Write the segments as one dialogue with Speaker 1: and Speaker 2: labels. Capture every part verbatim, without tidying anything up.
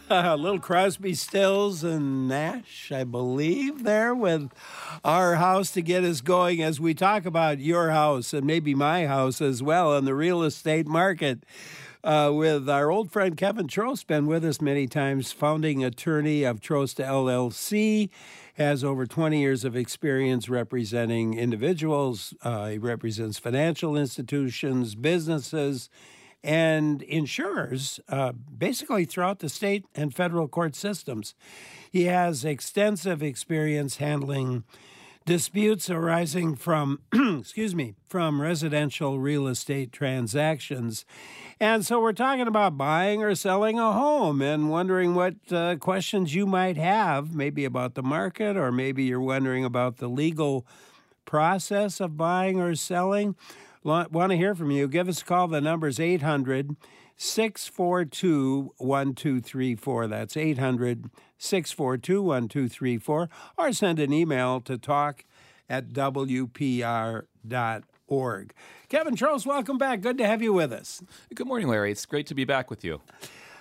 Speaker 1: Uh, little Crosby, Stills, and Nash, I believe, there with Our House to get us going as we talk about your house and maybe my house as well in the real estate market. Uh, with our old friend Kevin Trost, been with us many times, founding attorney of Trost L L C, has over twenty years of experience representing individuals. Uh, he represents financial institutions, businesses, and insurers, uh, basically throughout the state and federal court systems. He has extensive experience handling disputes arising from, excuse me, from residential real estate transactions. And so we're talking about buying or selling a home and wondering what uh, questions you might have, maybe about the market, or maybe you're wondering about the legal process of buying or selling. Want to hear from you. Give us a call. The number's eight hundred, six four two, one two three four. That's eight hundred, six four two, one two three four. Or send an email to talk at w p r dot org. Kevin Trost, welcome back. Good to have you with us.
Speaker 2: Good morning, Larry. It's great to be back with you.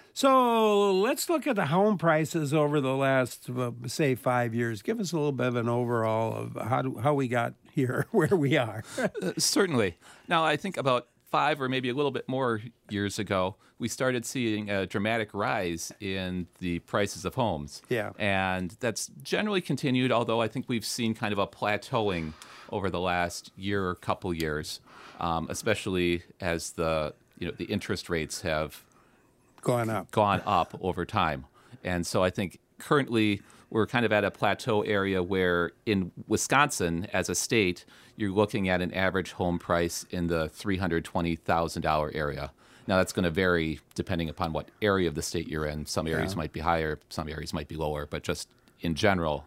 Speaker 1: So let's look at the home prices over the last, uh, say, five years. Give us a little bit of an overall of how do, how we got here, where we are.
Speaker 2: uh, certainly. Now, I think about five or maybe a little bit more years ago, we started seeing a dramatic rise in the prices of homes.
Speaker 1: Yeah.
Speaker 2: And that's generally continued, although I think we've seen kind of a plateauing over the last year or couple years, um, especially as the you know the interest rates have
Speaker 1: gone up
Speaker 2: gone up over time. And so I think currently we're kind of at a plateau area where in Wisconsin as a state, you're looking at an average home price in the three hundred twenty thousand dollars area. Now, that's going to vary depending upon what area of the state you're in. Some areas
Speaker 1: Yeah.
Speaker 2: might be higher, some areas might be lower, but just in general,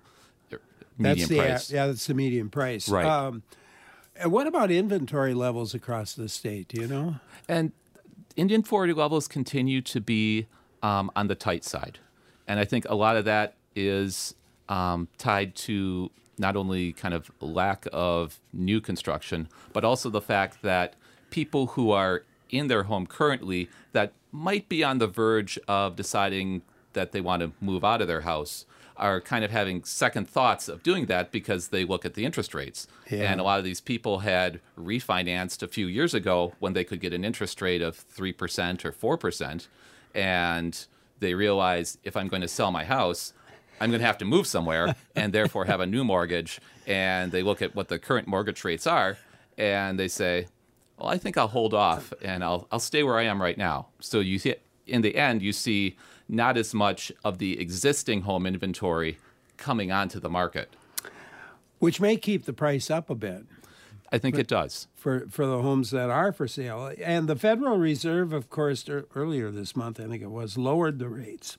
Speaker 2: median
Speaker 1: that's the,
Speaker 2: price.
Speaker 1: Yeah, that's the median price.
Speaker 2: Right.
Speaker 1: Um, and what about inventory levels across the state? Do you know?
Speaker 2: And inventory levels continue to be um, on the tight side. And I think a lot of that is um, tied to not only kind of lack of new construction, but also the fact that people who are in their home currently that might be on the verge of deciding that they want to move out of their house are kind of having second thoughts of doing that because they look at the interest rates.
Speaker 1: Yeah.
Speaker 2: And a lot of these people had refinanced a few years ago when they could get an interest rate of three percent or four percent. And they realized if I'm going to sell my house, I'm going to have to move somewhere and therefore have a new mortgage. And they look at what the current mortgage rates are and they say, well, I think I'll hold off and I'll I'll stay where I am right now. So you see, in the end, you see not as much of the existing home inventory coming onto the market.
Speaker 1: Which may keep the price up a bit.
Speaker 2: I think it does.
Speaker 1: For, for the homes that are for sale. And the Federal Reserve, of course, er, earlier this month, I think it was, lowered the rates.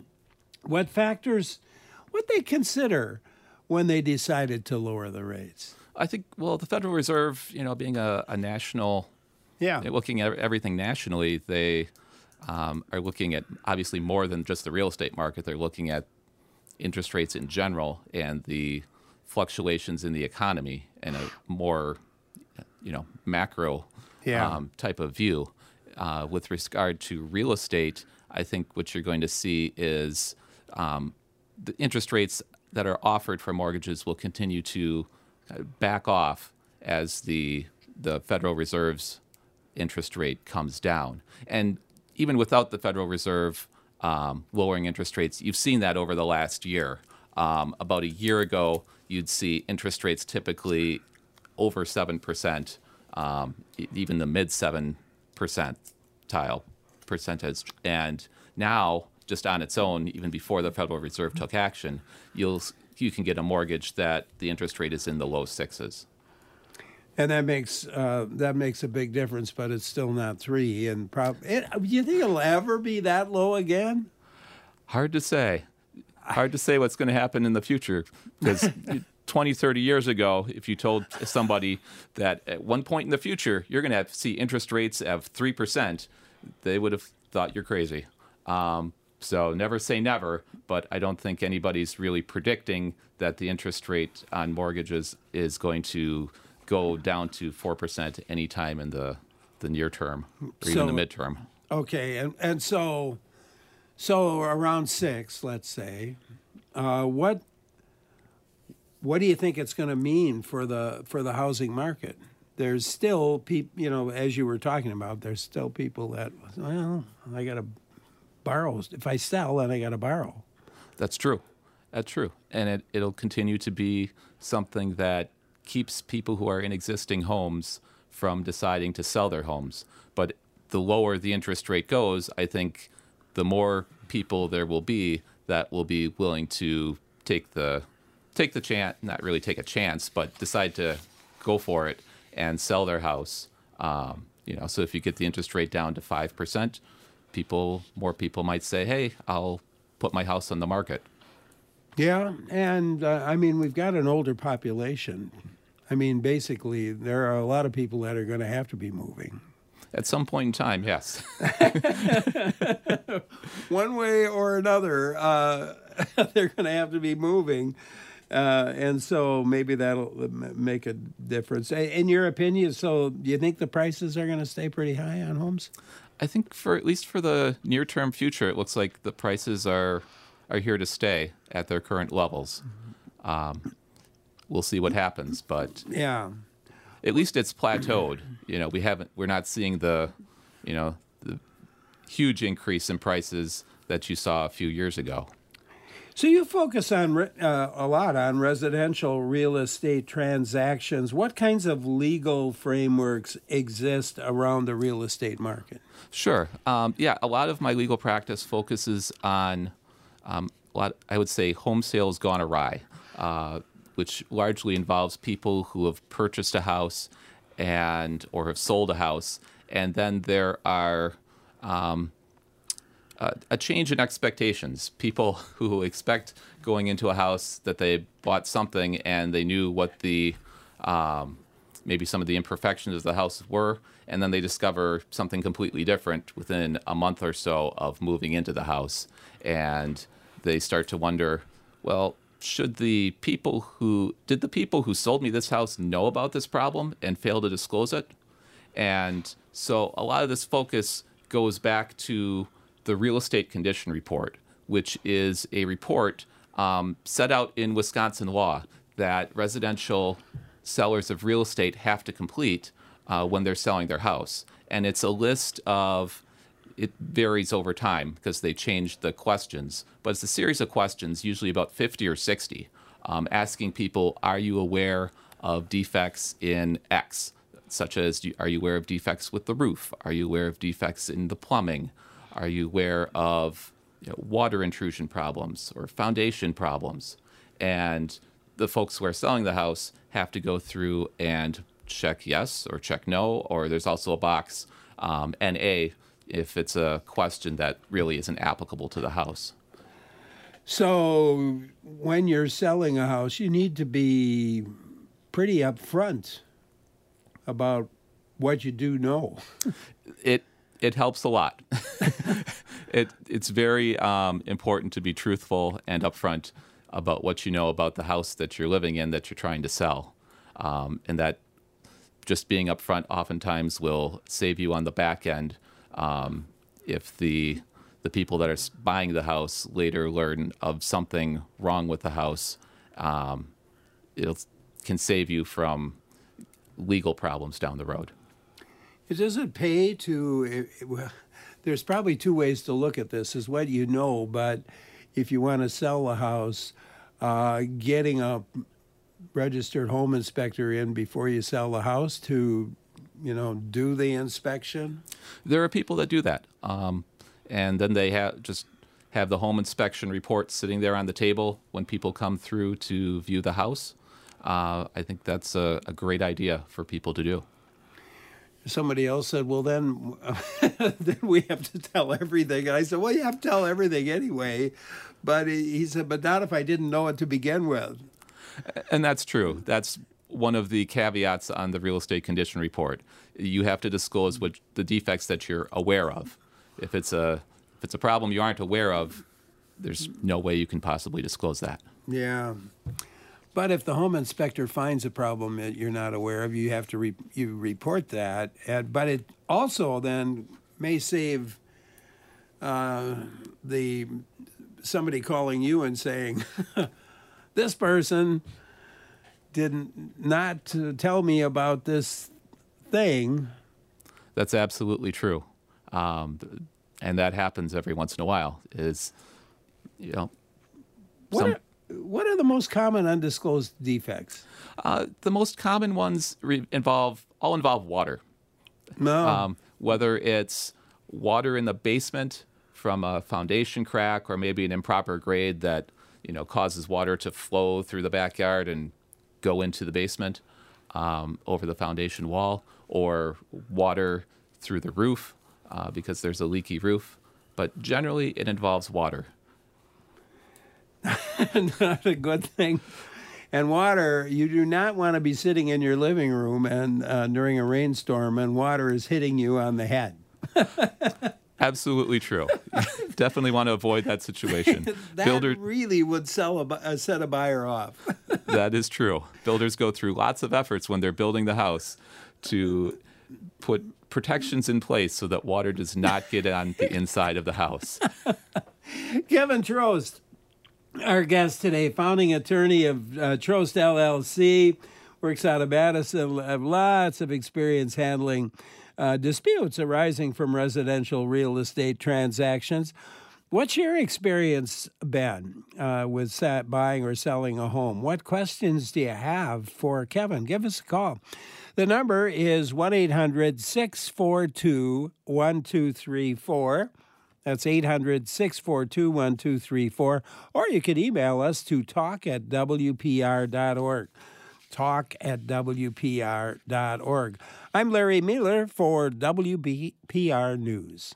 Speaker 1: What factors, what they consider when they decided to lower the rates?
Speaker 2: I think, well, the Federal Reserve, you know, being a, a national,
Speaker 1: Yeah.
Speaker 2: looking at everything nationally, they um, are looking at obviously more than just the real estate market. They're looking at interest rates in general and the fluctuations in the economy and a more, you know, macro
Speaker 1: Yeah.
Speaker 2: um, type of view. Uh, with regard to real estate, I think what you're going to see is um, the interest rates that are offered for mortgages will continue to back off as the the Federal Reserve's interest rate comes down. And even without the Federal Reserve um, lowering interest rates, you've seen that over the last year. Um, about a year ago, you'd see interest rates typically over seven percent, um, even the mid seven percentile percentage. And now, just on its own, even before the Federal Reserve took action, you'll you can get a mortgage that the interest rate is in the low sixes.
Speaker 1: And that makes uh, that makes a big difference, but it's still not three. And prob- it, do you think it'll ever be that low again?
Speaker 2: Hard to say. Hard to say what's going to happen in the future. Because twenty, thirty years ago, if you told somebody that at one point in the future you're going to have see interest rates of three percent, they would have thought you're crazy. Um, So never say never, but I don't think anybody's really predicting that the interest rate on mortgages is going to go down to four percent anytime in the, the near term or
Speaker 1: So-
Speaker 2: even the midterm.
Speaker 1: Okay, and, and so So around six, let's say, uh, what what do you think it's going to mean for the for the housing market? There's still people, you know, as you were talking about, there's still people that, well, I got to borrow. If I sell, then I got to borrow.
Speaker 2: That's true. That's true. And it, it'll continue to be something that keeps people who are in existing homes from deciding to sell their homes. But the lower the interest rate goes, I think the more people there will be that will be willing to take the take the chance, not really take a chance, but decide to go for it and sell their house. Um, you know, so if you get the interest rate down to five percent, people, more people might say, hey, I'll put my house on the market.
Speaker 1: Yeah, and uh, I mean, we've got an older population. I mean, basically, there are a lot of people that are going to have to be moving.
Speaker 2: At some point in time, yes.
Speaker 1: One way or another, uh, they're going to have to be moving. Uh, and so maybe that'll make a difference. In your opinion, so do you think the prices are going to stay pretty high on homes?
Speaker 2: I think for at least for the near-term future, it looks like the prices are are here to stay at their current levels. Um, we'll see what happens, but
Speaker 1: yeah,
Speaker 2: at least it's plateaued. You know, we haven't we're not seeing the, you know, the huge increase in prices that you saw a few years ago.
Speaker 1: So you focus on uh, a lot on residential real estate transactions. What kinds of legal frameworks exist around the real estate market?
Speaker 2: Sure. Um, yeah, a lot of my legal practice focuses on um, a lot. I would say home sales gone awry, uh, which largely involves people who have purchased a house and or have sold a house, and then there are um, Uh, a change in expectations. People who expect going into a house that they bought something and they knew what the um, maybe some of the imperfections of the house were, and then they discover something completely different within a month or so of moving into the house, and they start to wonder, well, should the people who did the people who sold me this house know about this problem and fail to disclose it? And so a lot of this focus goes back to the Real Estate Condition Report, which is a report um, set out in Wisconsin law that residential sellers of real estate have to complete uh, when they're selling their house. And it's a list of, it varies over time because they change the questions, but it's a series of questions, usually about fifty or sixty, um, asking people, are you aware of defects in X? Such as, are you aware of defects with the roof? Are you aware of defects in the plumbing? Are you aware of you know, water intrusion problems or foundation problems? And the folks who are selling the house have to go through and check yes or check no, or there's also a box, um, N A, if it's a question that really isn't applicable to the house.
Speaker 1: So when you're selling a house, you need to be pretty upfront about what you do know.
Speaker 2: It It helps a lot. it it's very um, important to be truthful and upfront about what you know about the house that you're living in that you're trying to sell, um, and that just being upfront oftentimes will save you on the back end um, if the the people that are buying the house later learn of something wrong with the house. Um, it can save you from legal problems down the road.
Speaker 1: Does it pay to, it, well, there's probably two ways to look at this, is what you know, but if you want to sell a house, uh, getting a registered home inspector in before you sell the house to, you know, do the inspection?
Speaker 2: There are people that do that. Um, and then they have just have the home inspection report sitting there on the table when people come through to view the house. Uh, I think that's a, a great idea for people to do.
Speaker 1: Somebody else said, well, then, then we have to tell everything. And I said, well, you have to tell everything anyway. But he, he said, but not if I didn't know it to begin with.
Speaker 2: And that's true. That's one of the caveats on the real estate condition report. You have to disclose what the defects that you're aware of. If it's a if it's a problem you aren't aware of, there's no way you can possibly disclose that.
Speaker 1: Yeah. But if the home inspector finds a problem that you're not aware of, you have to re- you report that. And, but it also then may save uh, the somebody calling you and saying, this person didn't not uh, tell me about this thing.
Speaker 2: That's absolutely true. Um, and that happens every once in a while is, you know,
Speaker 1: What
Speaker 2: some,
Speaker 1: are, what are the most common undisclosed defects?
Speaker 2: uh, the most common ones re- involve, all involve water.
Speaker 1: No.
Speaker 2: Um, whether it's water in the basement from a foundation crack or maybe an improper grade that, you know, causes water to flow through the backyard and go into the basement um, over the foundation wall, or water through the roof uh, because there's a leaky roof. But generally, it involves water.
Speaker 1: Not a good thing. And water, you do not want to be sitting in your living room and uh, during a rainstorm and water is hitting you on the head.
Speaker 2: Absolutely true. Definitely want to avoid that situation.
Speaker 1: That
Speaker 2: Builder,
Speaker 1: really would sell a, bu- uh, set a buyer off.
Speaker 2: that is true. Builders go through lots of efforts when they're building the house to put protections in place so that water does not get on the inside of the house.
Speaker 1: Kevin Trost, our guest today, founding attorney of uh, Trost L L C, works out of Madison, have lots of experience handling uh, disputes arising from residential real estate transactions. What's your experience been uh, with sa- buying or selling a home? What questions do you have for Kevin? Give us a call. The number is one eight hundred six four two one two three four. That's eight hundred six four two one two three four. Or you can email us to talk at w p r dot org. talk at w p r dot org. I'm Larry Mueller for W P R News.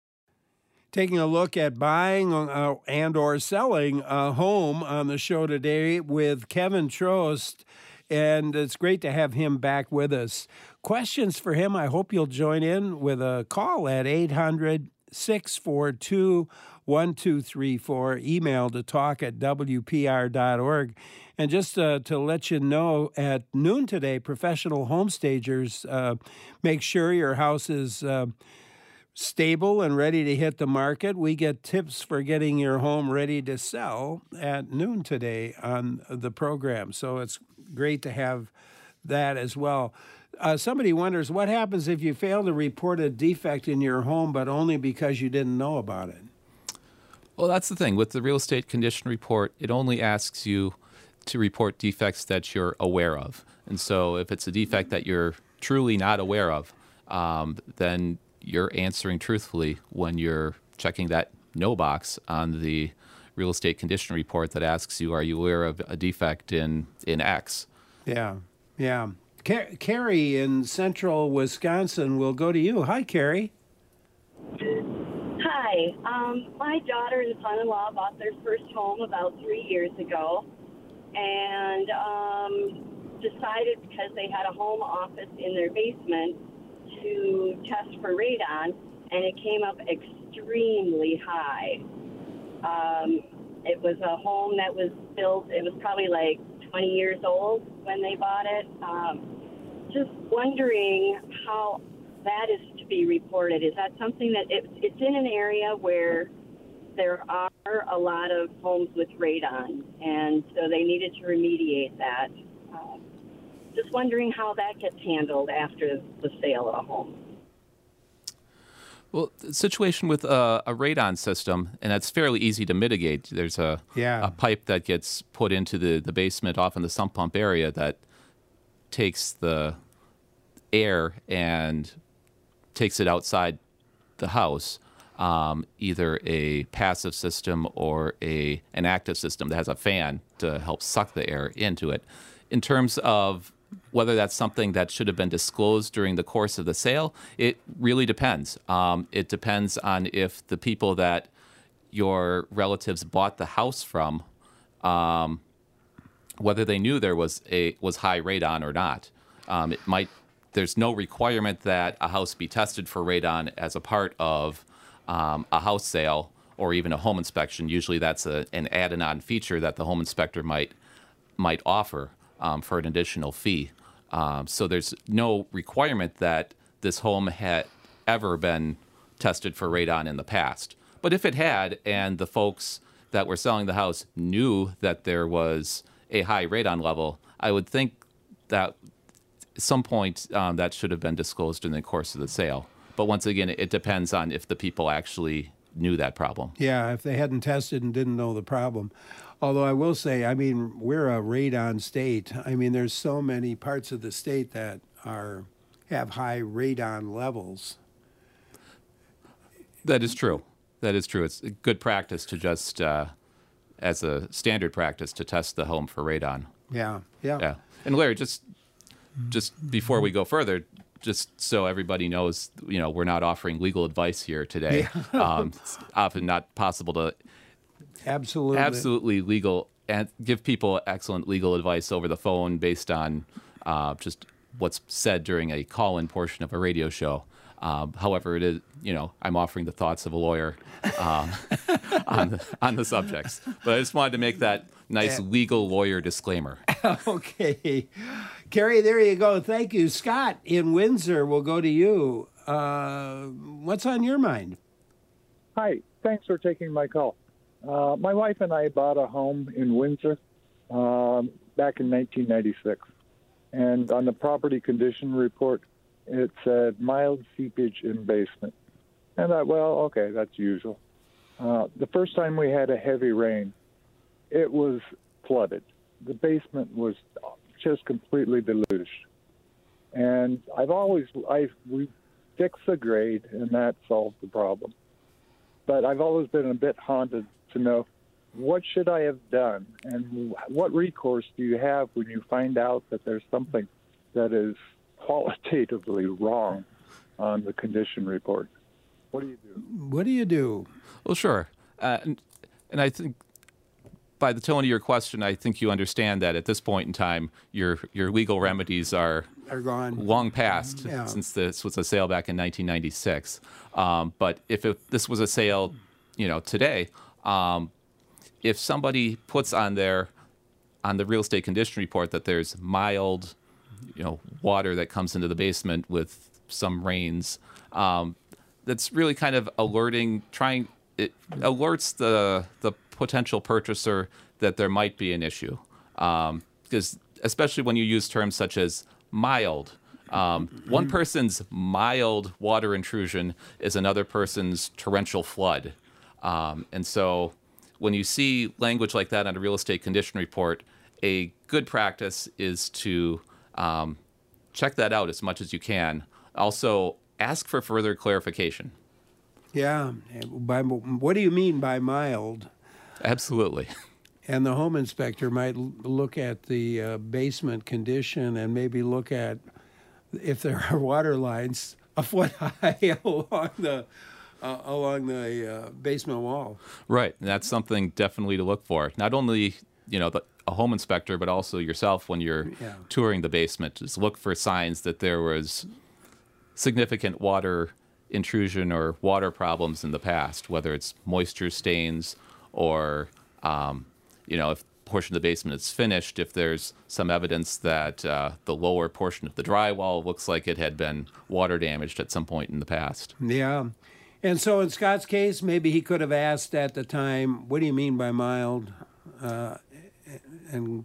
Speaker 1: Taking a look at buying uh, and or selling a home on the show today with Kevin Trost, and it's great to have him back with us. Questions for him, I hope you'll join in with a call at eight hundred six four two one two three four, email to talk at w p r dot org. And just uh, to let you know, at noon today, professional home stagers uh, make sure your house is uh, stable and ready to hit the market. We get tips for getting your home ready to sell at noon today on the program. So it's great to have that as well. Uh, somebody wonders, what happens if you fail to report a defect in your home, but only because you didn't know about it?
Speaker 2: Well, that's the thing. With the real estate condition report, it only asks you to report defects that you're aware of. And so if it's a defect that you're truly not aware of, um, then you're answering truthfully when you're checking that no box on the real estate condition report that asks you, are you aware of a defect in, in X?
Speaker 1: Yeah, yeah. Car- Carrie in central Wisconsin will go to you. Hi, Carrie.
Speaker 3: Hi. Um, my daughter and son-in-law bought their first home about three years ago and um, decided, because they had a home office in their basement, to test for radon, and it came up extremely high. Um, it was a home that was built, it was probably like twenty years old when they bought it. Um, just wondering how that is to be reported. Is that something that it, it's in an area where there are a lot of homes with radon, and so they needed to remediate that. Um, just wondering how that gets handled after the sale of a home.
Speaker 2: Well, the situation with a, a radon system, and that's fairly easy to mitigate. There's a,
Speaker 1: Yeah.
Speaker 2: a pipe that gets put into the, the basement off in the sump pump area that takes the air and takes it outside the house, um, either a passive system or a an active system that has a fan to help suck the air into it. In terms of whether that's something that should have been disclosed during the course of the sale, it really depends. Um, it depends on if the people that your relatives bought the house from, um, whether they knew there was a was high radon or not. Um, it might. There's no requirement that a house be tested for radon as a part of um, a house sale or even a home inspection. Usually, that's a, an added-on feature that the home inspector might might offer um, for an additional fee. Um, so there's no requirement that this home had ever been tested for radon in the past. But if it had, and the folks that were selling the house knew that there was a high radon level, I would think that at some point um, that should have been disclosed in the course of the sale. But once again, it depends on if the people actually knew that problem.
Speaker 1: Yeah, if they hadn't tested and didn't know the problem. Although I will say, I mean, we're a radon state. I mean, there's so many parts of the state that are have high radon levels.
Speaker 2: That is true. That is true. It's a good practice to just, uh, as a standard practice, to test the home for radon.
Speaker 1: Yeah, yeah.
Speaker 2: Yeah. And Larry, just just before we go further, just so everybody knows, you know, we're not offering legal advice here today.
Speaker 1: Yeah.
Speaker 2: um, it's often not possible to
Speaker 1: Absolutely.
Speaker 2: absolutely legal and give people excellent legal advice over the phone based on uh, just what's said during a call-in portion of a radio show. Um, however, it is, you know, I'm offering the thoughts of a lawyer um, on the, on the subjects. But I just wanted to make that nice legal lawyer disclaimer.
Speaker 1: Okay. Carrie, there you go. Thank you. Scott in Windsor, we'll go to you. Uh, what's on your mind?
Speaker 4: Hi. Thanks for taking my call. Uh, my wife and I bought a home in Windsor um, back in nineteen ninety-six. And on the property condition report, it said mild seepage in basement. And I thought, well, okay, that's usual. Uh, the first time we had a heavy rain, it was flooded. The basement was just completely deluged. And I've always, I we fixed the grade, and that solved the problem. But I've always been a bit haunted to know, what should I have done? And what recourse do you have when you find out that there's something that is qualitatively wrong on the condition report? What do you do?
Speaker 1: What do you do?
Speaker 2: Well, sure. Uh, and, and I think by the tone of your question, I think you understand that at this point in time, your your legal remedies are
Speaker 1: Are gone.
Speaker 2: long past,
Speaker 1: Yeah.
Speaker 2: since this was a sale back in nineteen ninety-six. Um, but if it, this was a sale, you know, today, um, if somebody puts on their on the real estate condition report that there's mild, you know, water that comes into the basement with some rains, um, that's really kind of alerting, trying it alerts the the potential purchaser that there might be an issue, um, because especially when you use terms such as mild. Um, one person's mild water intrusion is another person's torrential flood. Um, and so when you see language like that on a real estate condition report, a good practice is to um, check that out as much as you can. Also, ask for further clarification.
Speaker 1: Yeah. By, what do you mean by mild?
Speaker 2: Absolutely.
Speaker 1: And the home inspector might l- look at the uh, basement condition and maybe look at if there are water lines a foot high along the uh, along the uh, basement wall.
Speaker 2: Right, and that's something definitely to look for. Not only, you know, the, a home inspector, but also yourself when you're
Speaker 1: Yeah.
Speaker 2: touring the basement. Just look for signs that there was significant water intrusion or water problems in the past, whether it's moisture stains or, um, you know, if a portion of the basement is finished, if there's some evidence that uh, the lower portion of the drywall looks like it had been water damaged at some point in the past.
Speaker 1: Yeah. And so in Scott's case, maybe he could have asked at the time, what do you mean by mild? Uh, and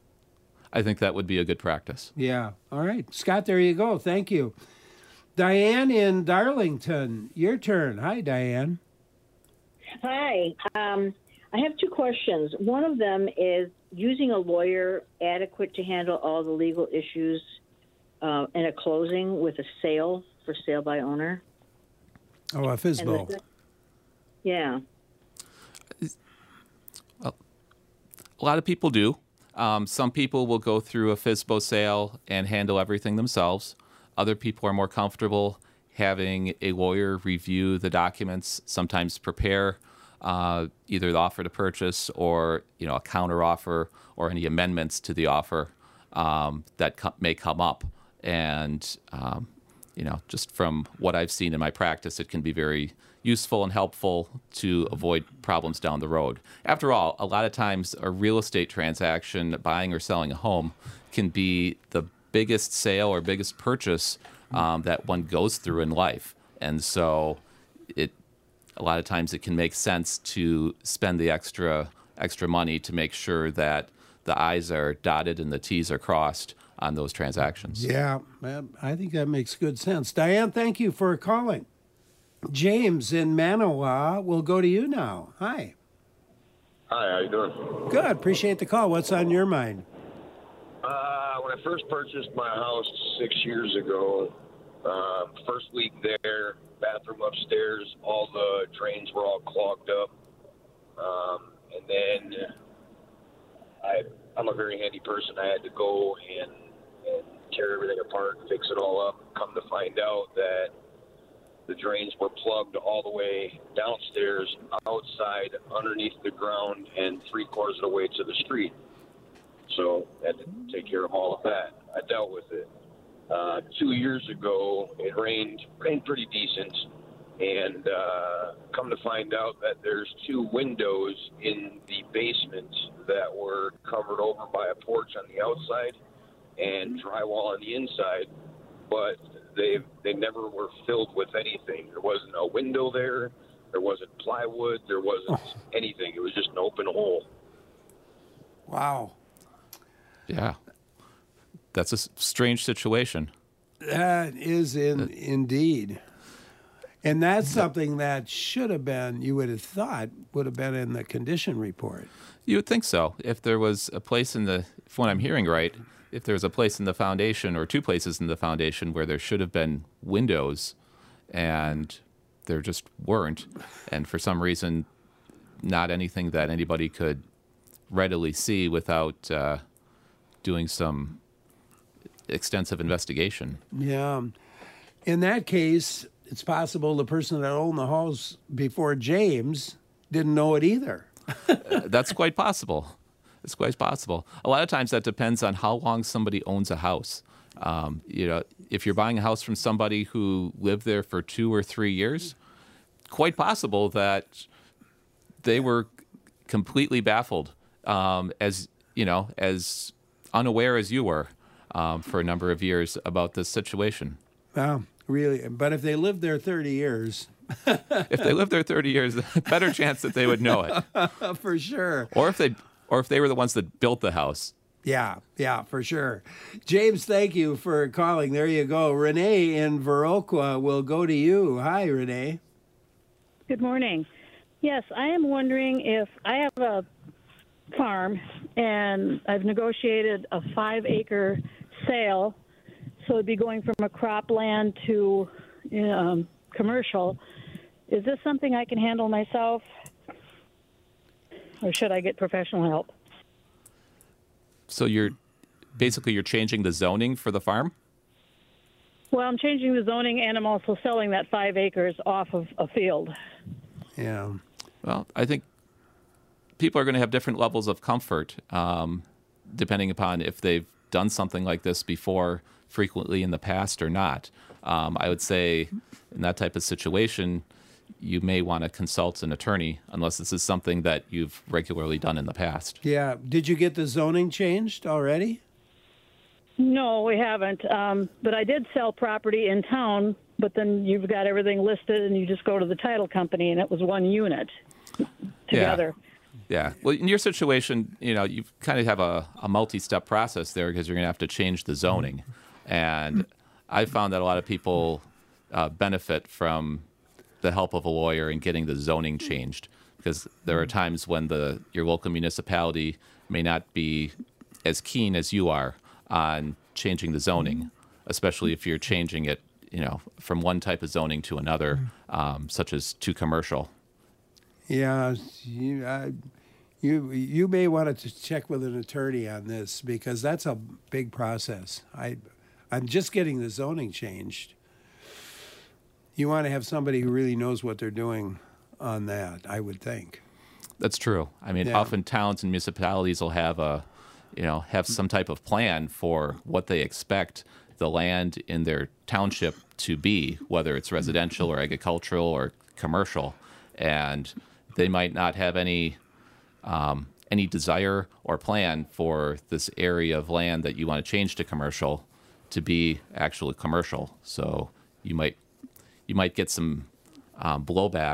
Speaker 2: I think that would be a good practice.
Speaker 1: yeah. All right. Scott, there you go. Thank you. Diane in Darlington, your turn. Hi, Diane.
Speaker 5: Hi. Um, I have two questions. One of them is using a lawyer adequate to handle all the legal issues uh, in a closing with a sale for sale by owner?
Speaker 1: Oh, a
Speaker 5: And
Speaker 1: Fizbo.
Speaker 5: the- yeah.
Speaker 2: A lot of people do. Um, some people will go through a FISBO sale and handle everything themselves. Other people are more comfortable having a lawyer review the documents, sometimes prepare uh, either the offer to purchase or, you know, a counter offer or any amendments to the offer um, that co- may come up. And, um, you know, just from what I've seen in my practice, it can be very useful and helpful to avoid problems down the road. After all, a lot of times a real estate transaction, buying or selling a home, can be the biggest sale or biggest purchase um, that one goes through in life. And so it a lot of times it can make sense to spend the extra extra money to make sure that the I's are dotted and the T's are crossed on those transactions.
Speaker 1: Yeah, I think that makes good sense. Diane, thank you for calling. James in Manawa will go to you now. Hi.
Speaker 6: Hi, how you doing?
Speaker 1: Good. Appreciate the call. What's on your mind?
Speaker 6: Uh, when I first purchased my house six years ago, uh, first week there, bathroom upstairs, all the drains were all clogged up. Um, and then I, I'm a very handy person. I had to go and, and tear everything apart, fix it all up. Come to find out that the drains were plugged all the way downstairs, outside, underneath the ground, and three quarters of the way to the street. So I had to take care of all of that. I dealt with it. Uh, two years ago, it rained, rained pretty decent, and uh, come to find out that there's two windows in the basement that were covered over by a porch on the outside and drywall on the inside, but they they never were filled with anything. There wasn't a window there. There wasn't plywood. There wasn't oh. anything. It was just an open hole.
Speaker 1: Wow.
Speaker 2: Yeah. That's a strange situation.
Speaker 1: That is in, indeed. And that's something that should have been, you would have thought, would have been in the condition report.
Speaker 2: You would think so. If there was a place in the, if what I'm hearing right, if there was a place in the foundation or two places in the foundation where there should have been windows and there just weren't, and for some reason not anything that anybody could readily see without uh, doing some extensive investigation.
Speaker 1: Yeah. In that case, it's possible the person that owned the house before James didn't know it either.
Speaker 2: uh, that's quite possible. It's quite possible. A lot of times that depends on how long somebody owns a house. Um, you know, if you're buying a house from somebody who lived there for two or three years, quite possible that they were completely baffled, um, as you know, as unaware as you were um, for a number of years about this situation.
Speaker 1: Wow, really? But if they lived there thirty years.
Speaker 2: If they lived there thirty years, better chance that they would know it.
Speaker 1: For sure.
Speaker 2: Or if they or if they were the ones that built the house.
Speaker 1: Yeah, yeah, for sure. James, thank you for calling. There you go. Renee in Viroqua will go to you. Hi, Renee.
Speaker 7: Good morning. Yes, I am wondering if I have a farm and I've negotiated a five-acre sale, so it'd be going from a cropland to um, commercial. Is this something I can handle myself, or should I get professional help?
Speaker 2: So you're basically you're changing the zoning for the farm?
Speaker 7: Well, I'm changing the zoning, and I'm also selling that five acres off of a field.
Speaker 1: Yeah.
Speaker 2: Well, I think people are going to have different levels of comfort, um, depending upon if they've done something like this before frequently in the past or not. Um, I would say in that type of situation, you may want to consult an attorney unless this is something that you've regularly done in the past.
Speaker 1: Yeah. Did you get the zoning changed already?
Speaker 7: No, we haven't. Um, but I did sell property in town, but then you've got everything listed and you just go to the title company and it was one unit together.
Speaker 2: Yeah. Yeah. Well, in your situation, you know, you kind of have a, a multi-step process there because you're going to have to change the zoning. And I found that a lot of people uh, benefit from the help of a lawyer in getting the zoning changed, because there are times when the your local municipality may not be as keen as you are on changing the zoning, especially if you're changing it, you know, from one type of zoning to another, um, such as to commercial.
Speaker 1: Yeah, you, uh, you you may want to check with an attorney on this, because that's a big process. I I'm just getting the zoning changed. You want to have somebody who really knows what they're doing on that, I would think.
Speaker 2: That's true. I mean,
Speaker 1: Yeah.
Speaker 2: often towns and municipalities will have a, you know, have some type of plan for what they expect the land in their township to be, whether it's residential or agricultural or commercial, and they might not have any um, any desire or plan for this area of land that you want to change to commercial to be actually commercial. So you might you might get some um, blowback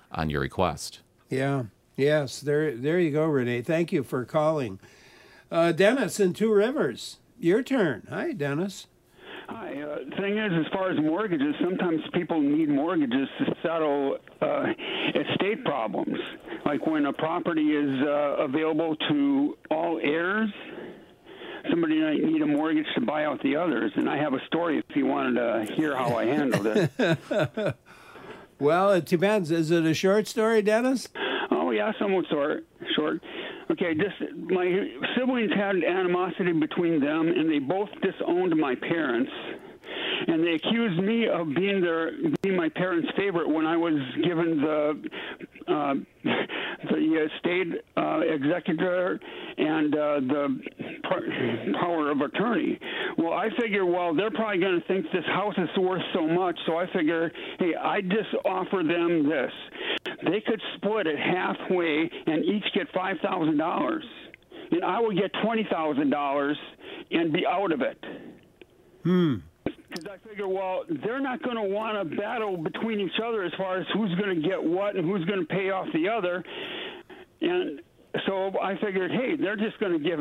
Speaker 2: on your request.
Speaker 1: Yeah. Yes. There. There you go, Renee. Thank you for calling. Uh, Dennis in Two Rivers. Your turn. Hi, Dennis.
Speaker 8: Hi. Uh, thing is, as far as mortgages, sometimes people need mortgages to settle uh, estate problems. Like when a property is uh, available to all heirs, somebody might need a mortgage to buy out the others. And I have a story if you wanted to hear how I handled it.
Speaker 1: Well, it depends. Is it a short story, Dennis?
Speaker 8: Oh, yeah, somewhat short. short. Okay, just my siblings had animosity between them, and they both disowned my parents. And they accused me of being their being my parents' favorite when I was given the uh, the estate uh, executor and uh, the power of attorney. Well, I figure, well, they're probably going to think this house is worth so much, so I figure, hey, I just offer them this. They could split it halfway and each get five thousand dollars, and I would get twenty thousand dollars and be out of it.
Speaker 1: Hmm.
Speaker 8: Because I figure, well, they're not going to want to battle between each other as far as who's going to get what and who's going to pay off the other. And so I figured, hey, they're just going to give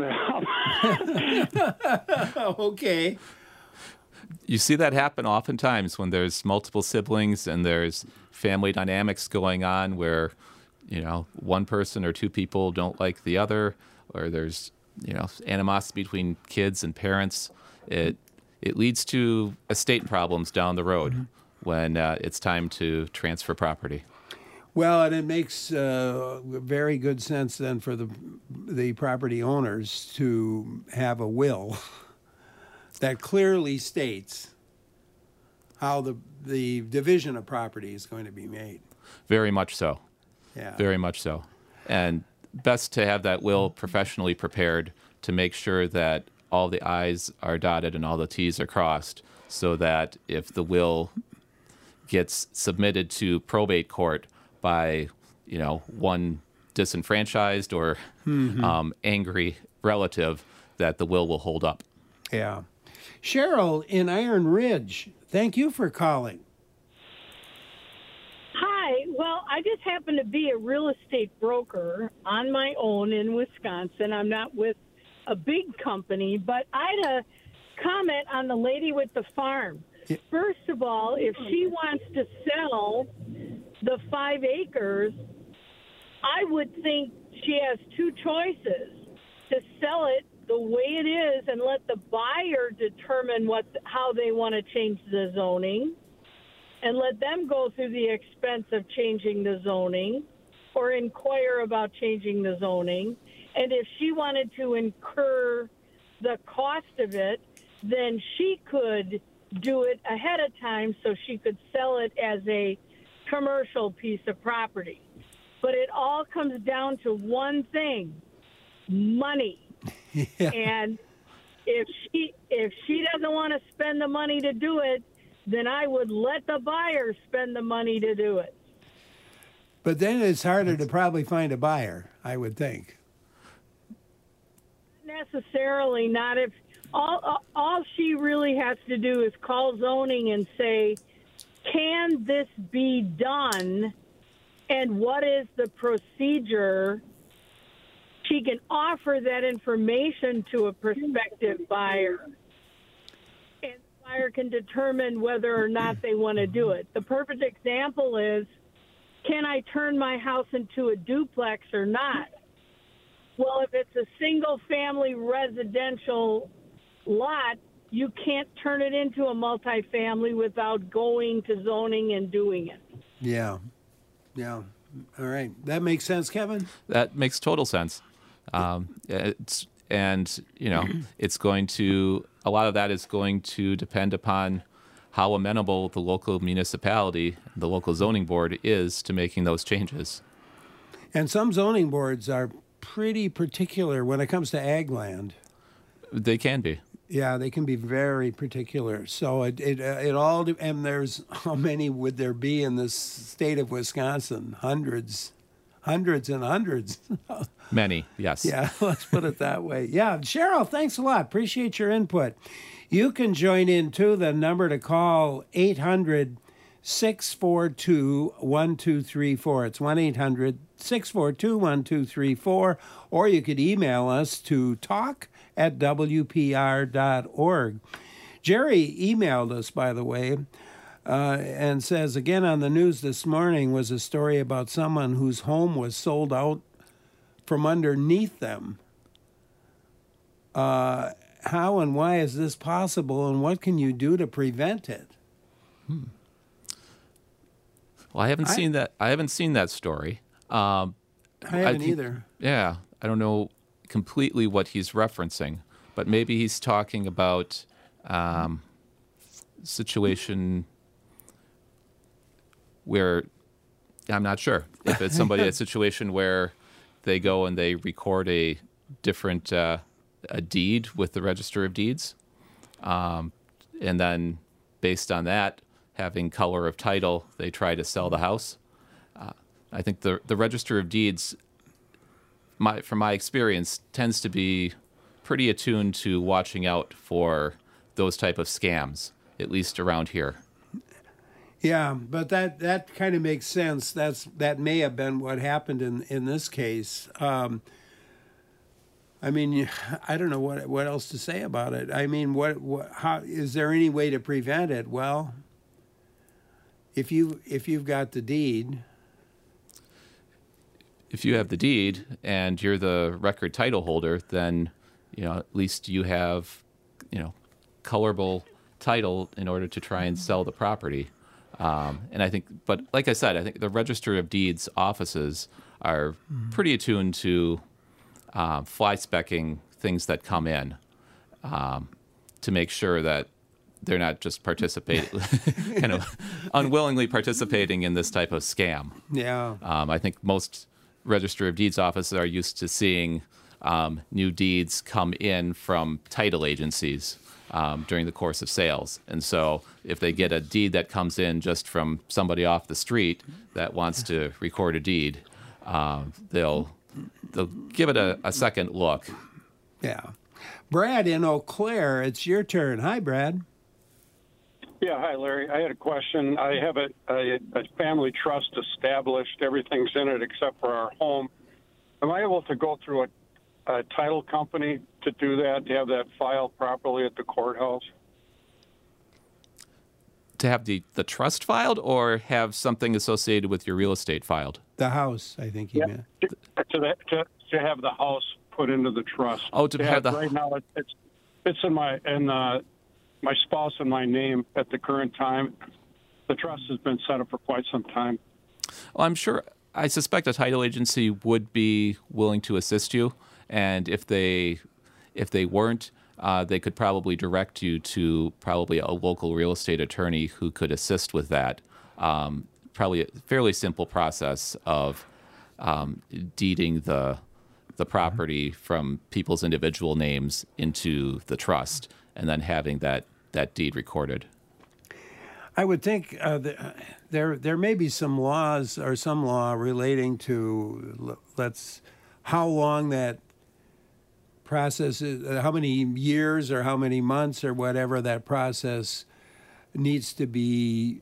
Speaker 8: it
Speaker 1: up. Okay.
Speaker 2: You see that happen oftentimes when there's multiple siblings and there's family dynamics going on where, you know, one person or two people don't like the other, or there's, you know, animosity between kids and parents. It It leads to estate problems down the road mm-hmm. when uh, it's time to transfer property.
Speaker 1: Well, and it makes uh, very good sense then for the the property owners to have a will that clearly states how the the division of property is going to be made.
Speaker 2: Very much so.
Speaker 1: Yeah.
Speaker 2: Very much so. And best to have that will professionally prepared to make sure that all the I's are dotted and all the T's are crossed, so that if the will gets submitted to probate court by, you know, one disenfranchised or mm-hmm. um, angry relative, that the will will hold up.
Speaker 1: Yeah. Cheryl in Iron Ridge, thank you for calling.
Speaker 7: Hi. Well, I just happen to be a real estate broker on my own in Wisconsin. I'm not with a big company, but I had a comment on the lady with the farm. Yeah. First of all, if she wants to sell the five acres, I would think she has two choices: to sell it the way it is and let the buyer determine what how they want to change the zoning, and let them go through the expense of changing the zoning or inquire about changing the zoning. And if she wanted to incur the cost of it, then she could do it ahead of time so she could sell it as a commercial piece of property. But it all comes down to one thing: money. Yeah. And if she if she doesn't want to spend the money to do it, then I would let the buyer spend the money to do it.
Speaker 1: But then it's harder to probably find a buyer, I would think.
Speaker 7: Necessarily not. If all all she really has to do is call zoning and say, can this be done, and what is the procedure? She can offer that information to a prospective buyer, and the buyer can determine whether or not they want to do it. The perfect example is, can I turn my house into a duplex or not? Well, if it's a single-family residential lot, you can't turn it into a multifamily without going to zoning and doing it.
Speaker 1: Yeah. Yeah. All right. That makes sense, Kevin?
Speaker 2: That makes total sense. Um, it's, and, you know, it's going to, a lot of that is going to depend upon how amenable the local municipality, the local zoning board is to making those changes.
Speaker 1: And some zoning boards are pretty particular when it comes to ag land.
Speaker 2: They can be.
Speaker 1: Yeah, they can be very particular. So it it uh, it all do, and there's how many would there be in this state of Wisconsin? Hundreds, hundreds and hundreds.
Speaker 2: Many, yes.
Speaker 1: Yeah, let's put it that way. Yeah, Cheryl, thanks a lot. Appreciate your input. You can join in too. The number to call eight hundred six four two, one two three four. It's one eight hundred, six four two, one two three four. Or you could email us to talk at w p r dot org. Jerry emailed us, by the way, uh, and says, again on the news this morning was a story about someone whose home was sold out from underneath them. Uh, how and why is this possible, and what can you do to prevent it?
Speaker 2: Hmm. Well, I haven't I, seen that. I haven't seen that story. Um,
Speaker 1: I haven't
Speaker 2: I think,
Speaker 1: either.
Speaker 2: Yeah, I don't know completely what he's referencing, but maybe he's talking about um, situation where I'm not sure if it's somebody a situation where they go and they record a different uh, a deed with the Register of Deeds, um, and then based on that, having color of title, they try to sell the house. Uh, I think the the Register of Deeds, my, from my experience, tends to be pretty attuned to watching out for those type of scams, at least around here.
Speaker 1: Yeah, but that, that kind of makes sense. That's that may have been what happened in, in this case. Um, I mean, I don't know what what else to say about it. I mean, what, what how is there any way to prevent it? Well, if you if you've got the deed,
Speaker 2: if you have the deed and you're the record title holder, then you know at least you have you know colorable title in order to try and sell the property. Um, and I think, but like I said, I think the Register of Deeds offices are mm-hmm. pretty attuned to uh, fly-specking things that come in um, to make sure that they're not just participating, kind of unwillingly participating in this type of scam.
Speaker 1: Yeah.
Speaker 2: Um, I think most Register of Deeds offices are used to seeing um, new deeds come in from title agencies um, during the course of sales. And so if they get a deed that comes in just from somebody off the street that wants to record a deed, um, they'll they'll give it a, a second look.
Speaker 1: Yeah. Brad in Eau Claire, it's your turn. Hi, Brad.
Speaker 9: Yeah, hi, Larry. I had a question. I have a, a, a family trust established. Everything's in it except for our home. Am I able to go through a, a title company to do that, to have that filed properly at the courthouse?
Speaker 2: To have the, the trust filed or have something associated with your real estate filed?
Speaker 1: The house, I think he
Speaker 9: yeah,
Speaker 1: meant.
Speaker 9: To, to, the, to, to have the house put into the trust.
Speaker 2: Oh, to, to have, have the...
Speaker 9: Right now, it, it's, it's in my... In, uh, my spouse and my name at the current time. The trust has been set up for quite some time.
Speaker 2: Well, I'm sure, I suspect a title agency would be willing to assist you. And if they if they weren't, uh, they could probably direct you to probably a local real estate attorney who could assist with that. Um, probably a fairly simple process of um, deeding the the property from people's individual names into the trust and then having that that deed recorded.
Speaker 1: I would think uh, the, there there may be some laws or some law relating to let's how long that process is, how many years or how many months or whatever that process needs to be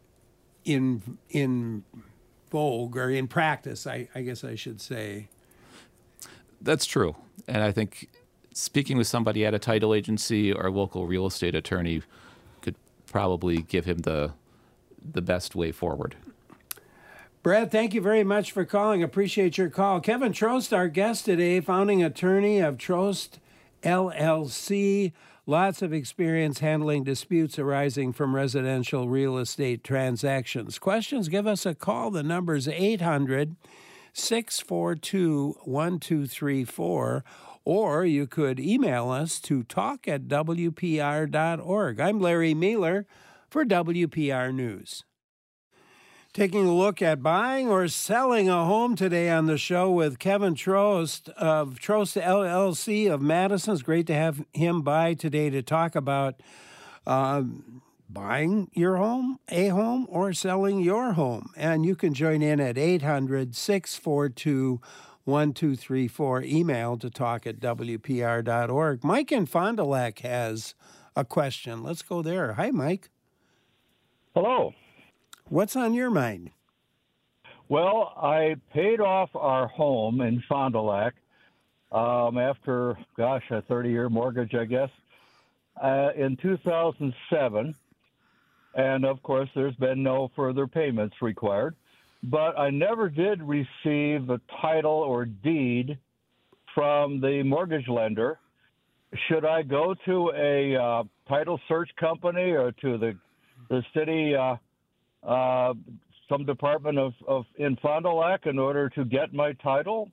Speaker 1: in in vogue or in practice. I, I guess I should say.
Speaker 2: That's true, and I think speaking with somebody at a title agency or local real estate attorney could probably give him the the best way forward.
Speaker 1: Brad, thank you very much for calling. Appreciate your call. Kevin Trost, our guest today, founding attorney of Trost L L C. Lots of experience handling disputes arising from residential real estate transactions. Questions? Give us a call. The number's eight hundred, six four two, one two three four. Or you could email us to talk at w p r dot org. I'm Larry Mueller for W P R News. Taking a look at buying or selling a home today on the show with Kevin Trost of Trost L L C of Madison. It's great to have him by today to talk about uh, buying your home, a home, or selling your home. And you can join in at eight hundred, six four two, one two three four. Email to talk at w p r dot org. Mike in Fond du Lac has a question. Let's go there. Hi, Mike.
Speaker 10: Hello.
Speaker 1: What's on your mind?
Speaker 10: Well, I paid off our home in Fond du Lac um, after, gosh, a thirty-year mortgage, I guess, uh, in two thousand seven. And, of course, there's been no further payments required. But I never did receive a title or deed from the mortgage lender. Should I go to a uh, title search company or to the the city, uh, uh, some department of, of in Fond du Lac in order to get my title?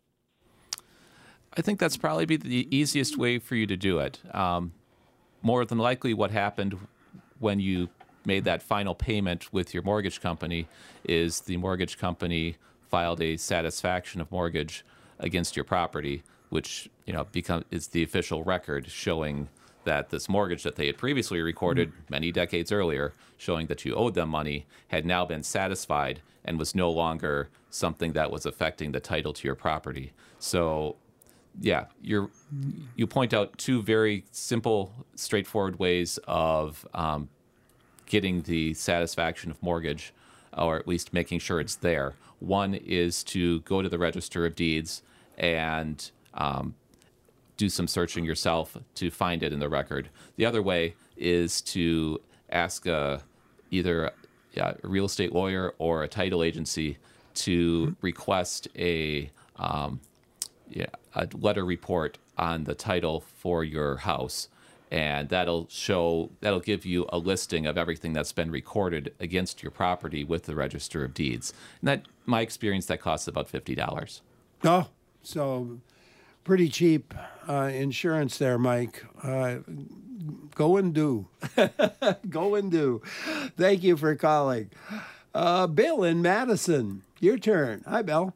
Speaker 2: I think that's probably be the easiest way for you to do it. Um, more than likely, what happened when you made that final payment with your mortgage company is the mortgage company filed a satisfaction of mortgage against your property, which you know become is the official record showing that this mortgage that they had previously recorded many decades earlier, showing that you owed them money, had now been satisfied and was no longer something that was affecting the title to your property. So, yeah, you're you point out two very simple, straightforward ways of um, getting the satisfaction of mortgage, or at least making sure it's there. One is to go to the Register of Deeds and um, do some searching yourself to find it in the record. The other way is to ask a, either a real estate lawyer or a title agency to request a, um, yeah, a letter report on the title for your house. And that'll show, that'll give you a listing of everything that's been recorded against your property with the Register of Deeds. And that, my experience, that costs about fifty dollars.
Speaker 1: Oh, so pretty cheap uh, insurance there, Mike. Uh, go and do. Go and do. Thank you for calling. Uh, Bill in Madison, your turn. Hi, Bill.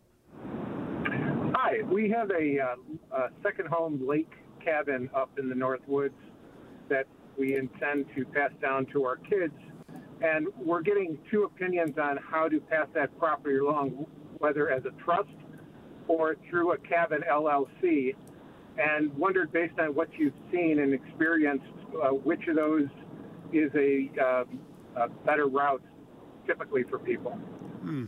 Speaker 11: Hi. We have a, uh, a second home lake cabin up in the North Woods that we intend to pass down to our kids. And we're getting two opinions on how to pass that property along, whether as a trust or through a cabin L L C, and wondered, based on what you've seen and experienced, uh, which of those is a, uh, a better route typically for people.
Speaker 1: Hmm.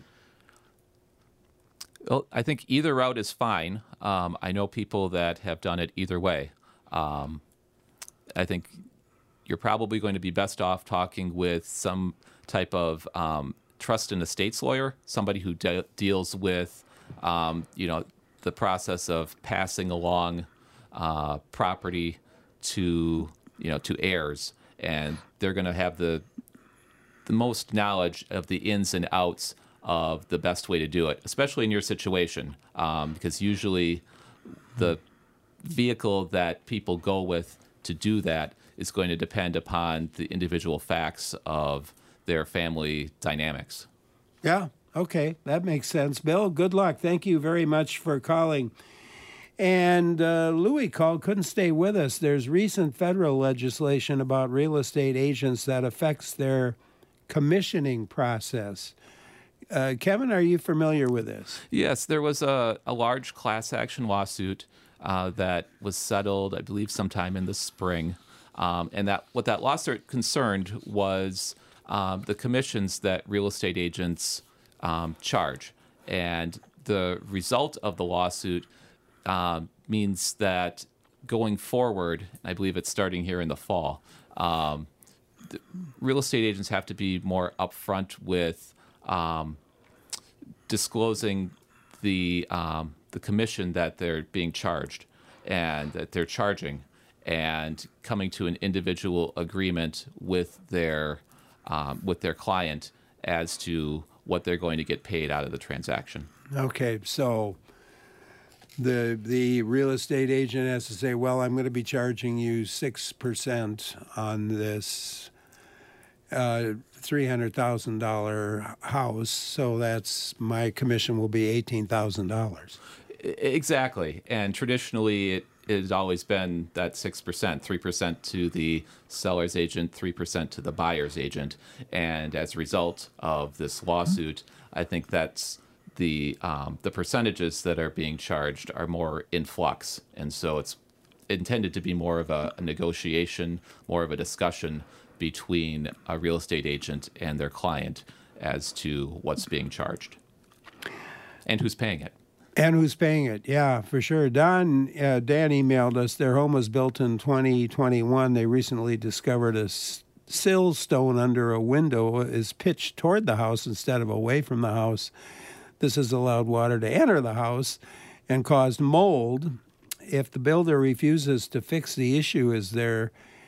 Speaker 2: Well, I think either route is fine. Um, I know people that have done it either way. Um, I think you're probably going to be best off talking with some type of um, trust and estates lawyer, somebody who de- deals with Um, you know, the process of passing along uh, property to, you know, to heirs, and they're going to have the the most knowledge of the ins and outs of the best way to do it, especially in your situation, um, because usually the vehicle that people go with to do that is going to depend upon the individual facts of their family dynamics.
Speaker 1: Yeah. Okay, that makes sense. Bill, good luck. Thank you very much for calling. And uh, Louis called, couldn't stay with us. There's recent federal legislation about real estate agents that affects their commissioning process. Uh, Kevin, are you familiar with this?
Speaker 2: Yes, there was a, a large class action lawsuit uh, that was settled, I believe, sometime in the spring. Um, and that what that lawsuit concerned was um, the commissions that real estate agents Um, charge. And the result of the lawsuit um, means that going forward, I believe it's starting here in the fall, um, the real estate agents have to be more upfront with um, disclosing the um, the commission that they're being charged and that they're charging, and coming to an individual agreement with their um, with their client as to what they're going to get paid out of the transaction.
Speaker 1: Okay, so the the real estate agent has to say, well, I'm going to be charging you six percent on this uh, three hundred thousand dollars house, so that's my commission will be eighteen thousand dollars.
Speaker 2: Exactly, and traditionally it has always been that six percent, three percent to the seller's agent, three percent to the buyer's agent. And as a result of this lawsuit, I think that's the um, the percentages that are being charged are more in flux. And so it's intended to be more of a, a negotiation, more of a discussion between a real estate agent and their client as to what's being charged and who's paying it.
Speaker 1: And who's paying it? Yeah, for sure. Don, uh, Dan emailed us. Their home was built in twenty twenty-one. They recently discovered a s- sill stone under a window is pitched toward the house instead of away from the house. This has allowed water to enter the house and caused mold. If the builder refuses to fix the issue, is there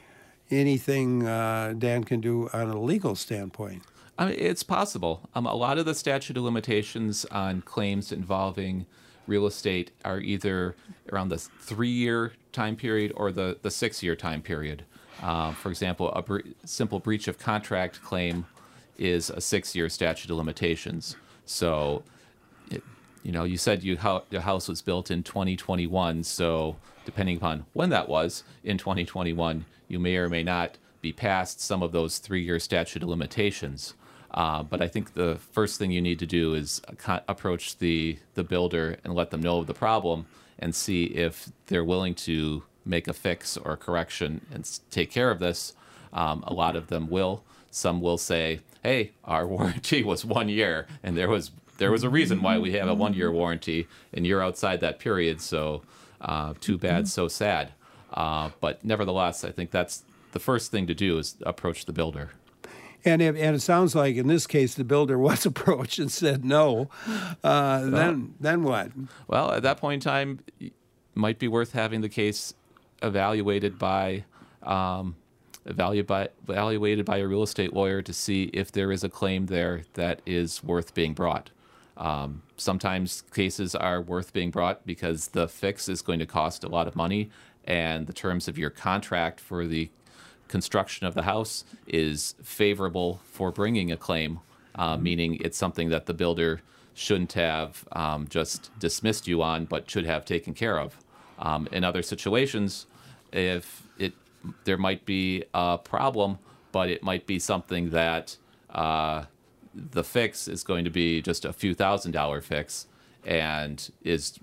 Speaker 1: anything uh, Dan can do on a legal standpoint?
Speaker 2: I mean, it's possible. Um, a lot of the statute of limitations on claims involving real estate are either around the three-year time period or the, the six-year time period. Uh, for example, a bre- simple breach of contract claim is a six-year statute of limitations. So, it, you know, you said you ho- your house was built in twenty twenty-one, so depending upon when that was in twenty twenty-one, you may or may not be past some of those three-year statute of limitations. Uh, but I think the first thing you need to do is co- approach the, the builder and let them know of the problem and see if they're willing to make a fix or a correction and s- take care of this. Um, a lot of them will. Some will say, hey, our warranty was one year, and there was there was a reason why we have a one-year warranty, and you're outside that period, so uh, too bad, so sad. Uh, but nevertheless, I think that's the first thing to do is approach the builder.
Speaker 1: And, if, and it sounds like in this case the builder was approached and said no. Uh,
Speaker 2: Well-
Speaker 1: then then what?
Speaker 2: Well, at that point in time, it might be worth having the case evaluated by um, evaluated by evaluated by a real estate lawyer to see if there is a claim there that is worth being brought. Um, sometimes cases are worth being brought because the fix is going to cost a lot of money, and the terms of your contract for the construction of the house is favorable for bringing a claim, uh, meaning it's something that the builder shouldn't have um, just dismissed you on, but should have taken care of. Um, in other situations, if it there might be a problem, but it might be something that uh, the fix is going to be just a few thousand dollar fix and is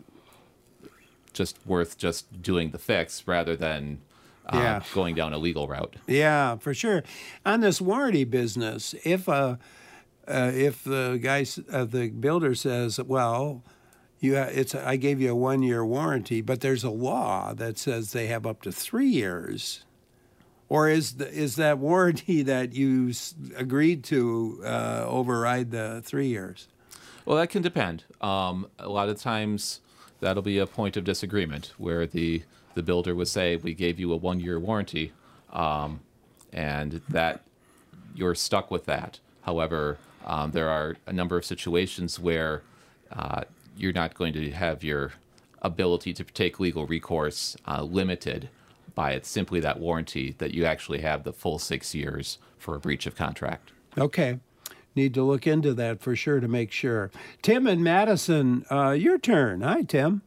Speaker 2: just worth just doing the fix rather than uh,
Speaker 1: Yeah.
Speaker 2: going down a legal route.
Speaker 1: Yeah, for sure. On this warranty business, if uh, uh, if the guy, s- uh, the builder says, well, you ha- it's I gave you a one year warranty, but there's a law that says they have up to three years, or is the, is that warranty that you s- agreed to uh, override the three years?
Speaker 2: Well, that can depend. Um, a lot of times, that'll be a point of disagreement where the the builder would say, "We gave you a one-year warranty," um, and that you're stuck with that. However, um, there are a number of situations where uh, you're not going to have your ability to take legal recourse uh, limited by it simply that warranty that you actually have the full six years for a breach of contract.
Speaker 1: Okay. Need to look into that for sure to make sure. Tim and Madison, uh, your turn. Hi, Tim.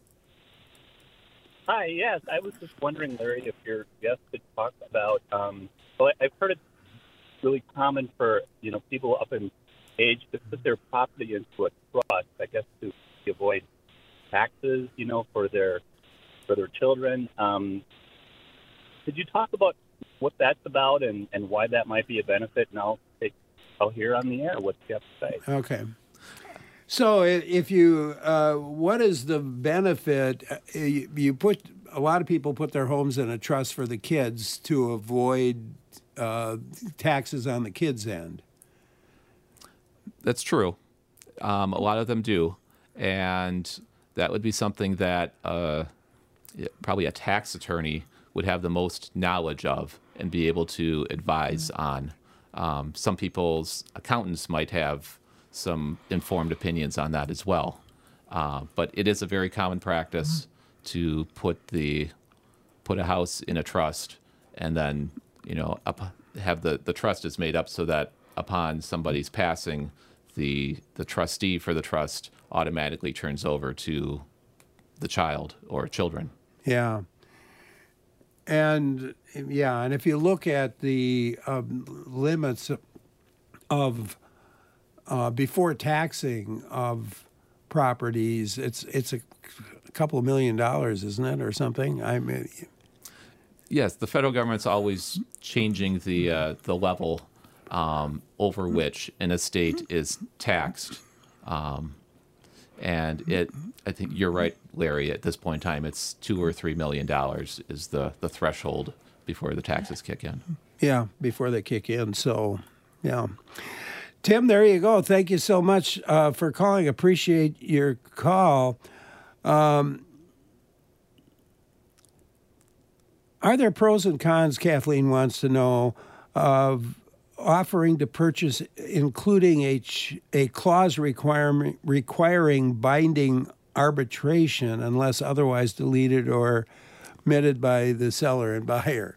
Speaker 12: Hi, yes. I was just wondering, Larry, if your guest could talk about, um, well, I've heard it's really common for, you know, people up in age to put their property into a trust, I guess, to avoid taxes, you know, for their for their children. Um, could you talk about what that's about and, and why that might be a benefit? And I'll take, I'll hear on the air what you have to say.
Speaker 1: Okay. So i- if you, uh, what is the benefit? Uh, You you put, a lot of people put their homes in a trust for the kids to avoid uh, taxes on the kids' end.
Speaker 2: That's true. Um, a lot of them do. And that would be something that uh, yeah, probably a tax attorney would have the most knowledge of and be able to advise on. Um, some people's accountants might have some informed opinions on that as well. Uh, but it is a very common practice to put the put a house in a trust and then, you know, up, have the, the trust is made up so that upon somebody's passing, the the trustee for the trust automatically turns over to the child or children.
Speaker 1: Yeah. And yeah, and if you look at the um, limits of uh, before taxing of properties, it's it's a couple of million dollars, isn't it, or something? I mean,
Speaker 2: Yes, the federal government's always changing the uh, the level um, over which an estate is taxed. Um, and it, I think you're right, Larry, at this point in time, it's two or three million dollars is the, the threshold before the taxes kick in.
Speaker 1: Yeah, before they kick in. So, yeah. Tim, there you go. Thank you so much uh, for calling. Appreciate your call. Um, are there pros and cons, Kathleen wants to know, of offering to purchase, including a, ch- a clause requirement, requiring binding arbitration unless otherwise deleted or omitted by the seller and buyer?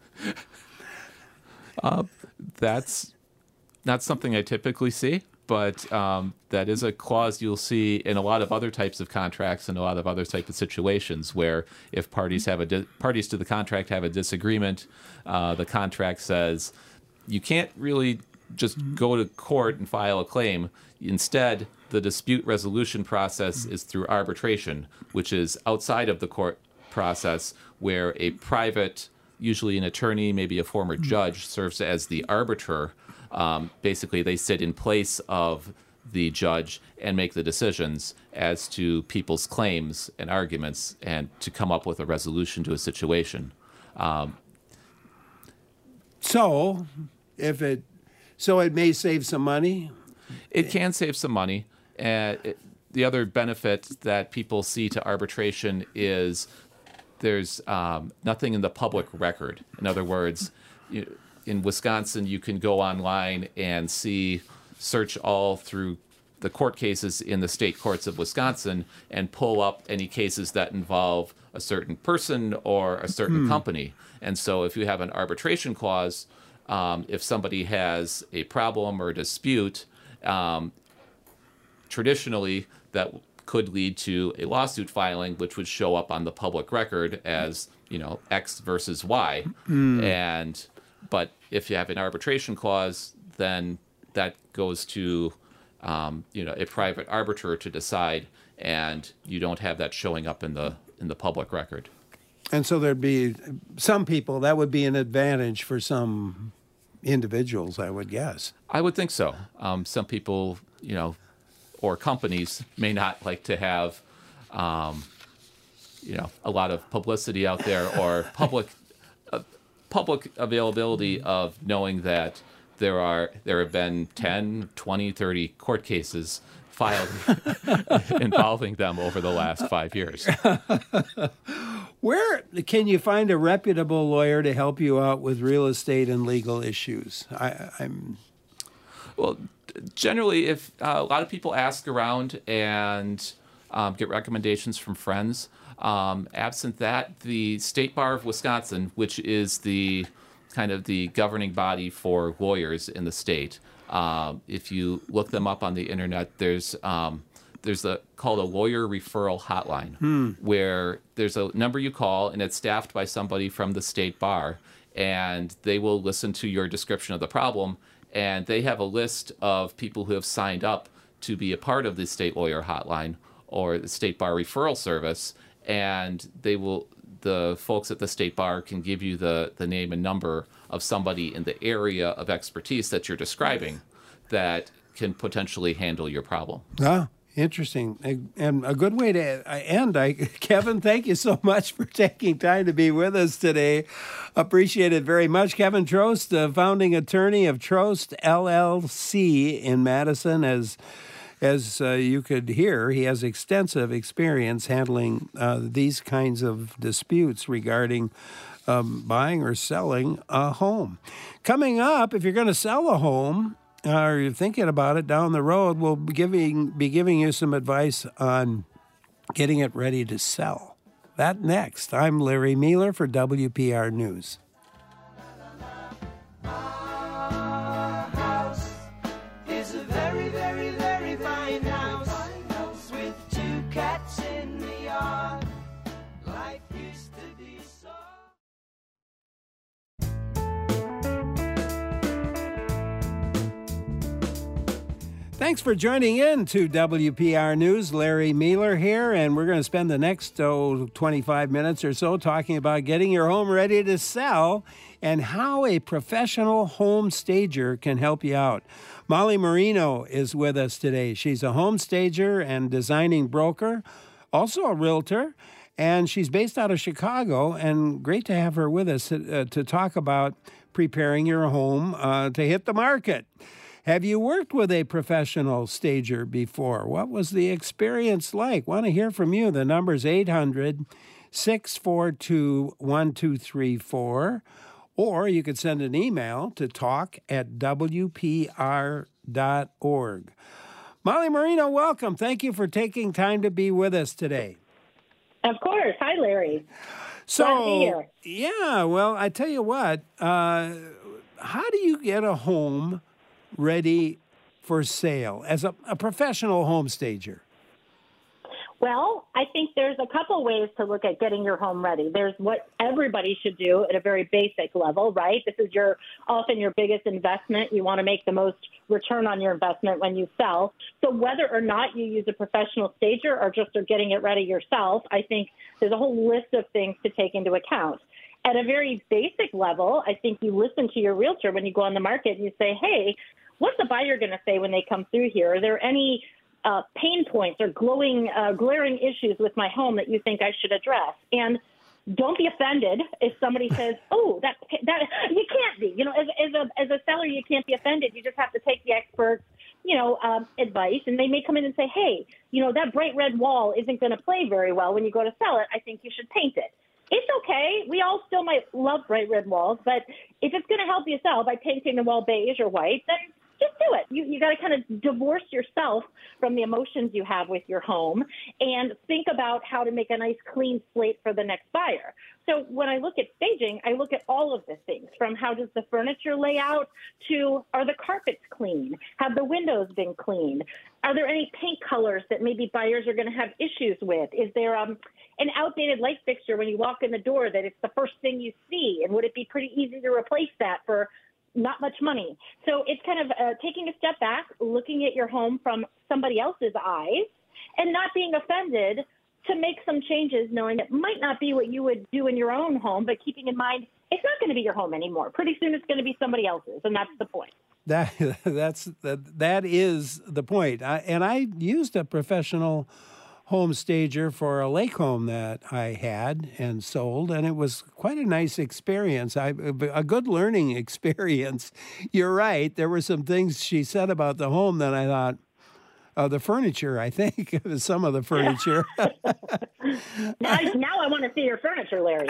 Speaker 2: Uh, that's not something I typically see, but um, that is a clause you'll see in a lot of other types of contracts and a lot of other types of situations where if parties have a di- parties to the contract have a disagreement, uh, the contract says you can't really just go to court and file a claim. Instead, the dispute resolution process is through arbitration, which is outside of the court process where a private, usually an attorney, maybe a former judge, serves as the arbiter. Um, basically, they sit in place of the judge and make the decisions as to people's claims and arguments and to come up with a resolution to a situation. Um,
Speaker 1: so, if it, so it may save some money?
Speaker 2: It can save some money. Uh, it, the other benefit that people see to arbitration is there's um, nothing in the public record. In other words, you, in Wisconsin, you can go online and see, search all through the court cases in the state courts of Wisconsin and pull up any cases that involve a certain person or a certain
Speaker 1: Hmm.
Speaker 2: company. And so if you have an arbitration clause, um, if somebody has a problem or a dispute, um, traditionally that could lead to a lawsuit filing, which would show up on the public record as, you know, X versus Y.
Speaker 1: Mm.
Speaker 2: And but if you have an arbitration clause, then that goes to, um, you know, a private arbiter to decide, and you don't have that showing up in the in the public record.
Speaker 1: And so there'd be some people, that would be an advantage for some individuals, I would guess.
Speaker 2: I would think so. Um, some people, you know, or companies may not like to have, um, you know, a lot of publicity out there or public uh, public availability of knowing that there are there have been ten, twenty, thirty court cases filed involving them over the last five years.
Speaker 1: Where can you find a reputable lawyer to help you out with real estate and legal issues? I, I'm
Speaker 2: Well, generally, if uh, a lot of people ask around and um, get recommendations from friends, um, absent that, the State Bar of Wisconsin, which is the kind of the governing body for lawyers in the state, um, if you look them up on the internet, there's um, there's a called a lawyer referral hotline,
Speaker 1: Hmm.
Speaker 2: where there's a number you call and it's staffed by somebody from the State Bar, and they will listen to your description of the problem. And they have a list of people who have signed up to be a part of the state lawyer hotline or the State Bar referral service. And they will, the folks at the State Bar can give you the, the name and number of somebody in the area of expertise that you're describing that can potentially handle your problem.
Speaker 1: Ah, interesting. And a good way to end. I, Kevin, thank you so much for taking time to be with us today. Appreciate it very much. Kevin Trost, the founding attorney of Trost L L C in Madison. As as uh, you could hear, he has extensive experience handling uh, these kinds of disputes regarding um, buying or selling a home. Coming up, if you're going to sell a home, or you're thinking about it down the road, we'll be giving, be giving you some advice on getting it ready to sell. That next. I'm Larry Mueller for W P R News.
Speaker 13: Our house is a very, very, very fine house with two cats in the yard. Life used to be so.
Speaker 1: Thanks for joining in to W P R News. Larry Mueller here, and we're going to spend the next oh, twenty-five minutes or so talking about getting your home ready to sell and how a professional home stager can help you out. Molly Marino is with us today. She's a home stager and designing broker, also a realtor, and she's based out of Chicago, and great to have her with us uh, to talk about preparing your home uh, to hit the market. Have you worked with a professional stager before? What was the experience like? Want to hear from you. The number's eight hundred, six four two, one two three four, or you could send an email to talk at w p r dot org. Molly Marino, welcome. Thank you for taking time to be with us today.
Speaker 14: Of course. Hi, Larry.
Speaker 1: So,
Speaker 14: Glad to be here.
Speaker 1: Yeah, well, I tell you what, uh, how do you get a home ready for sale as a, a professional home stager?
Speaker 14: Well, I think there's a couple ways to look at getting your home ready. There's what everybody should do at a very basic level, right? This is your often your biggest investment. You want to make the most return on your investment when you sell. So whether or not you use a professional stager or just are getting it ready yourself, I think there's a whole list of things to take into account. At a very basic level, I think you listen to your realtor when you go on the market and you say, hey, what's the buyer going to say when they come through here? Are there any uh, pain points or glowing, uh, glaring issues with my home that you think I should address? And don't be offended if somebody says, oh, that, that you can't be. You know, as, as, a, as a seller, you can't be offended. You just have to take the expert's, you know, um, advice. And they may come in and say, hey, you know, that bright red wall isn't going to play very well when you go to sell it. I think you should paint it. It's okay. We all still might love bright red walls, but if it's going to help you sell by painting the wall beige or white, then just do it. You you got to kind of divorce yourself from the emotions you have with your home and think about how to make a nice clean slate for the next buyer. So when I look at staging, I look at all of the things from how does the furniture lay out to are the carpets clean? Have the windows been cleaned? Are there any paint colors that maybe buyers are going to have issues with? Is there um, an outdated light fixture when you walk in the door that it's the first thing you see? And would it be pretty easy to replace that for not much money? So it's kind of uh, taking a step back, looking at your home from somebody else's eyes and not being offended to make some changes, knowing it might not be what you would do in your own home, but keeping in mind it's not going to be your home anymore. Pretty soon it's going to be somebody else's, and that's the point.
Speaker 1: That that's that that is the point. I, and I used a professional home stager for a lake home that I had and sold, and it was quite a nice experience. I, a good learning experience. You're right. There were some things she said about the home that I thought, uh, the furniture, I think, some of the furniture.
Speaker 14: now, now I want to see your furniture, Larry.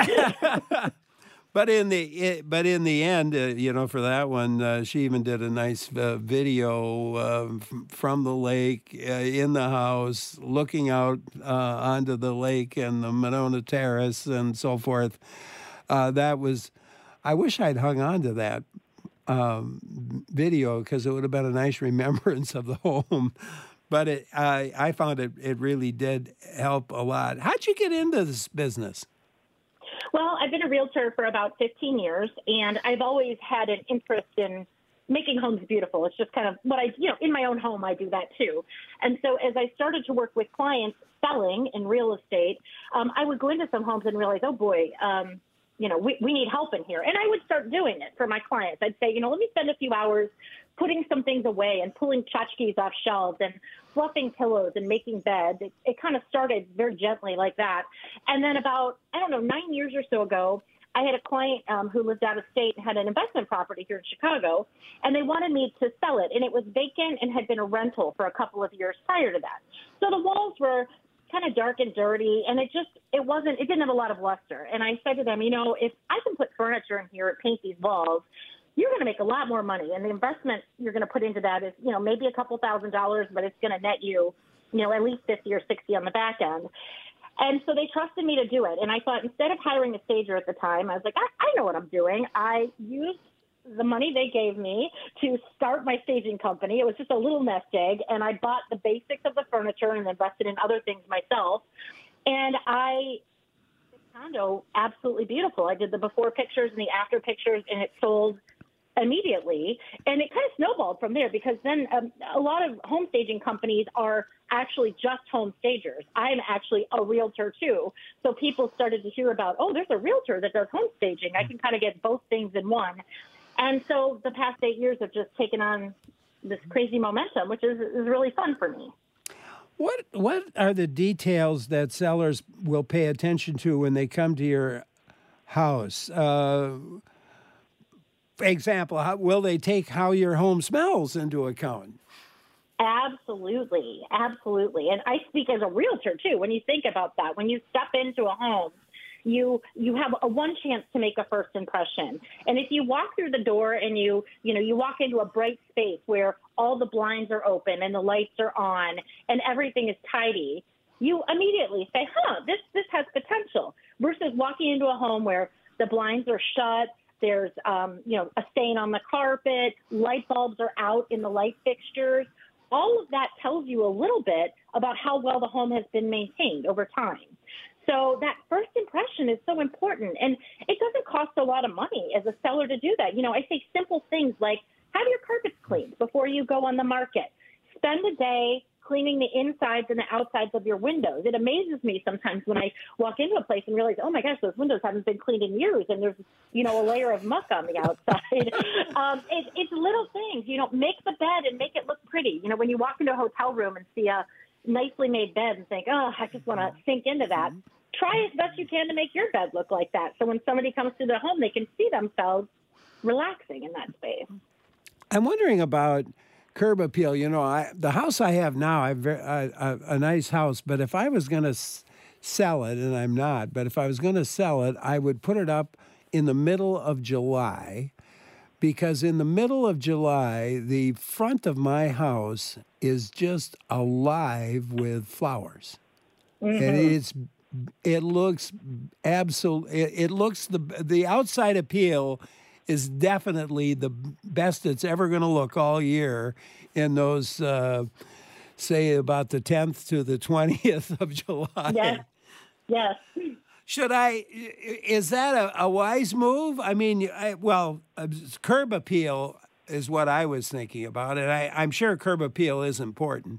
Speaker 1: But in the it, but in the end, uh, you know, for that one, uh, she even did a nice uh, video uh, f- from the lake uh, in the house, looking out uh, onto the lake and the Monona Terrace and so forth. Uh, that was, I wish I'd hung on to that um, video because it would have been a nice remembrance of the home. But it, I I found it it really did help a lot. How'd you get into this business?
Speaker 14: Well, I've been a realtor for about fifteen years, and I've always had an interest in making homes beautiful. It's just kind of what I, you know, in my own home, I do that too. And so as I started to work with clients selling in real estate, um, I would go into some homes and realize, oh boy, um, you know, we, we need help in here. And I would start doing it for my clients. I'd say, you know, let me spend a few hours putting some things away and pulling tchotchkes off shelves and fluffing pillows and making beds. It, it kind of started very gently like that. And then about, I don't know, nine years or so ago, I had a client um, who lived out of state and had an investment property here in Chicago, and they wanted me to sell it. And it was vacant and had been a rental for a couple of years prior to that. So the walls were kind of dark and dirty, and it just, it wasn't, it didn't have a lot of luster. And I said to them, you know, if I can put furniture in here and paint these walls, you're going to make a lot more money. And the investment you're going to put into that is, you know, maybe a couple thousand dollars, but it's going to net you, you know, at least fifty or sixty on the back end. And so they trusted me to do it. And I thought, instead of hiring a stager at the time, I was like, I, I know what I'm doing. I used the money they gave me to start my staging company. It was just a little nest egg. And I bought the basics of the furniture and invested in other things myself. And I, the condo, absolutely beautiful. I did the before pictures and the after pictures, and it sold immediately. And it kind of snowballed from there because then um, a lot of home staging companies are actually just home stagers. I'm actually a realtor too. So people started to hear about, oh, there's a realtor that does home staging. I can kind of get both things in one. And so the past eight years have just taken on this crazy momentum, which is, is really fun for me.
Speaker 1: What what are the details that sellers will pay attention to when they come to your house? Uh, for example, how, will they take how your home smells into account?
Speaker 14: Absolutely, absolutely. And I speak as a realtor too. When you think about that, when you step into a home, you you have a one chance to make a first impression. And if you walk through the door and you you know you walk into a bright space where all the blinds are open and the lights are on and everything is tidy, you immediately say, huh, this this has potential, versus walking into a home where the blinds are shut, there's um, you know a stain on the carpet, light bulbs are out in the light fixtures. All of that tells you a little bit about how well the home has been maintained over time. So that first impression is so important. And it doesn't cost a lot of money as a seller to do that. You know, I say simple things like have your carpets cleaned before you go on the market. Spend a day cleaning the insides and the outsides of your windows. It amazes me sometimes when I walk into a place and realize, oh my gosh, those windows haven't been cleaned in years, and there's, you know, a layer of muck on the outside. um, it, it's little things, you know, make the bed and make it look pretty. You know, when you walk into a hotel room and see a nicely made bed and think, oh, I just want to sink into that, try as best you can to make your bed look like that. So when somebody comes to the home, they can see themselves relaxing in that space.
Speaker 1: I'm wondering about curb appeal. You know, I, the house I have now, I have a, a, a nice house, but if I was going to s- sell it, and I'm not, but if I was going to sell it, I would put it up in the middle of July, because in the middle of July, the front of my house is just alive with flowers. Mm-hmm. And it's it looks absolute. It, it looks the the outside appeal is definitely the best it's ever going to look all year in those, uh, say, about the tenth to the twentieth of July.
Speaker 14: Yes. Yes.
Speaker 1: Should I, is that a, a wise move? I mean, I, well, uh, curb appeal is what I was thinking about, and I, I'm sure curb appeal is important.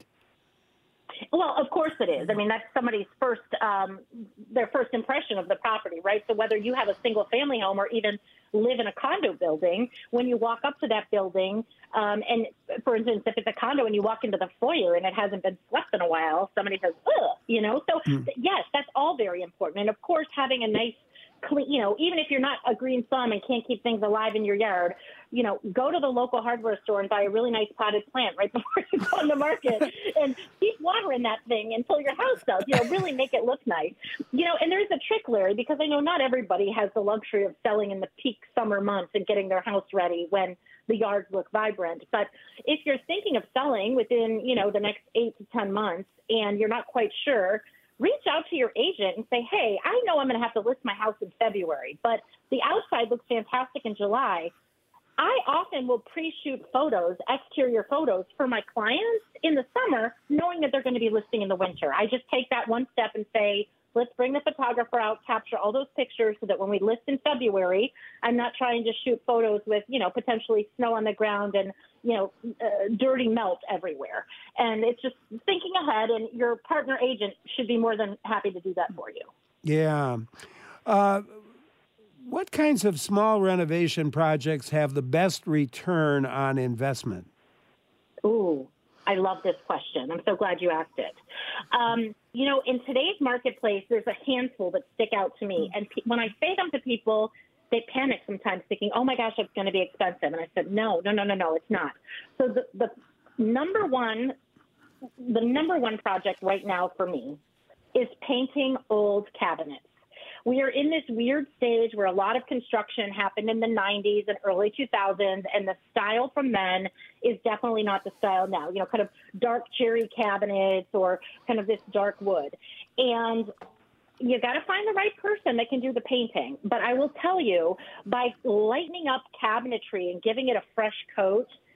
Speaker 14: Well, of course it is. I mean, that's somebody's first, um, their first impression of the property, right? So whether you have a single family home or even live in a condo building, when you walk up to that building, um, and for instance, if it's a condo and you walk into the foyer and it hasn't been swept in a while, somebody says, ugh, you know? So mm. yes, that's all very important. And of course, having a nice, clean, you know, even if you're not a green thumb and can't keep things alive in your yard, you know, go to the local hardware store and buy a really nice potted plant right before you go on the market and keep watering that thing until your house does, you know, really make it look nice. You know, and there's a trick, Larry, because I know not everybody has the luxury of selling in the peak summer months and getting their house ready when the yards look vibrant. But if you're thinking of selling within, you know, the next eight to ten months and you're not quite sure, reach out to your agent and say, hey, I know I'm going to have to list my house in February, but the outside looks fantastic in July. I often will pre-shoot photos, exterior photos for my clients in the summer, knowing that they're going to be listing in the winter. I just take that one step and say, let's bring the photographer out, capture all those pictures so that when we list in February, I'm not trying to shoot photos with, you know, potentially snow on the ground and, you know, uh, dirty melt everywhere. And it's just thinking ahead, and your partner agent should be more than happy to do that for you.
Speaker 1: Yeah. Uh, what kinds of small renovation projects have the best return on investment?
Speaker 14: Ooh, I love this question. I'm so glad you asked it. Um, you know, in today's marketplace, there's a handful that stick out to me. And pe- when I say them to people, they panic sometimes thinking, oh my gosh, it's going to be expensive. And I said, no, no, no, no, no, it's not. So the, the number one, the number one project right now for me is painting old cabinets. We are in this weird stage where a lot of construction happened in the nineties and early two thousands, and the style from then is definitely not the style now, you know, kind of dark cherry cabinets or kind of this dark wood. And you got to find the right person that can do the painting. But I will tell you, by lightening up cabinetry and giving it a fresh coat,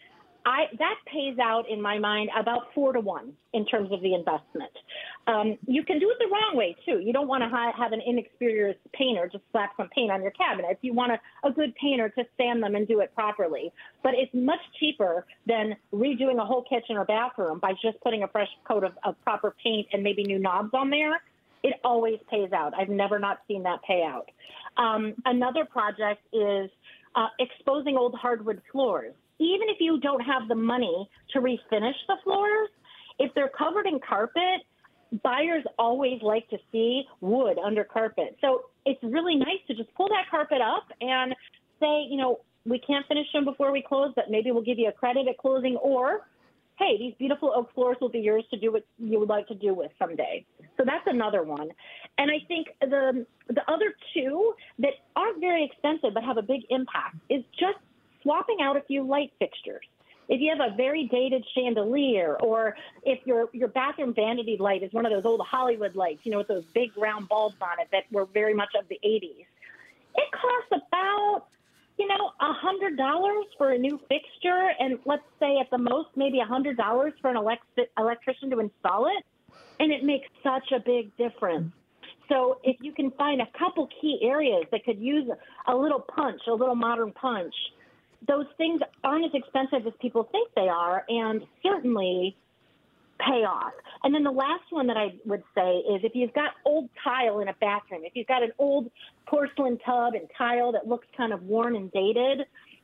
Speaker 14: I that pays out in my mind about four to one in terms of the investment. Um, you can do it the wrong way too. You don't want to ha- have an inexperienced painter just slap some paint on your cabinets. You want a, a good painter to sand them and do it properly. But it's much cheaper than redoing a whole kitchen or bathroom by just putting a fresh coat of, of proper paint and maybe new knobs on there. It always pays out. I've never not seen that pay out. Um, another project is uh, exposing old hardwood floors. Even if you don't have the money to refinish the floors, if they're covered in carpet, buyers always like to see wood under carpet. So it's really nice to just pull that carpet up and say, you know, we can't finish them before we close, but maybe we'll give you a credit at closing, or, hey, these beautiful oak floors will be yours to do what you would like to do with someday. So that's another one. And I think the the other two that aren't very expensive but have a big impact is just swapping out a few light fixtures. If you have a very dated chandelier, or if your your bathroom vanity light is one of those old Hollywood lights, you know, with those big round bulbs on it that were very much of the eighties, it costs about, you know, one hundred dollars for a new fixture, and let's say at the most maybe one hundred dollars for an elect- electrician to install it, and it makes such a big difference. So if you can find a couple key areas that could use a little punch, a little modern punch, those things aren't as expensive as people think they are, and certainly pay off. And then the last one that I would say is if you've got old tile in a bathroom, if you've got an old porcelain tub and tile that looks kind of worn and dated,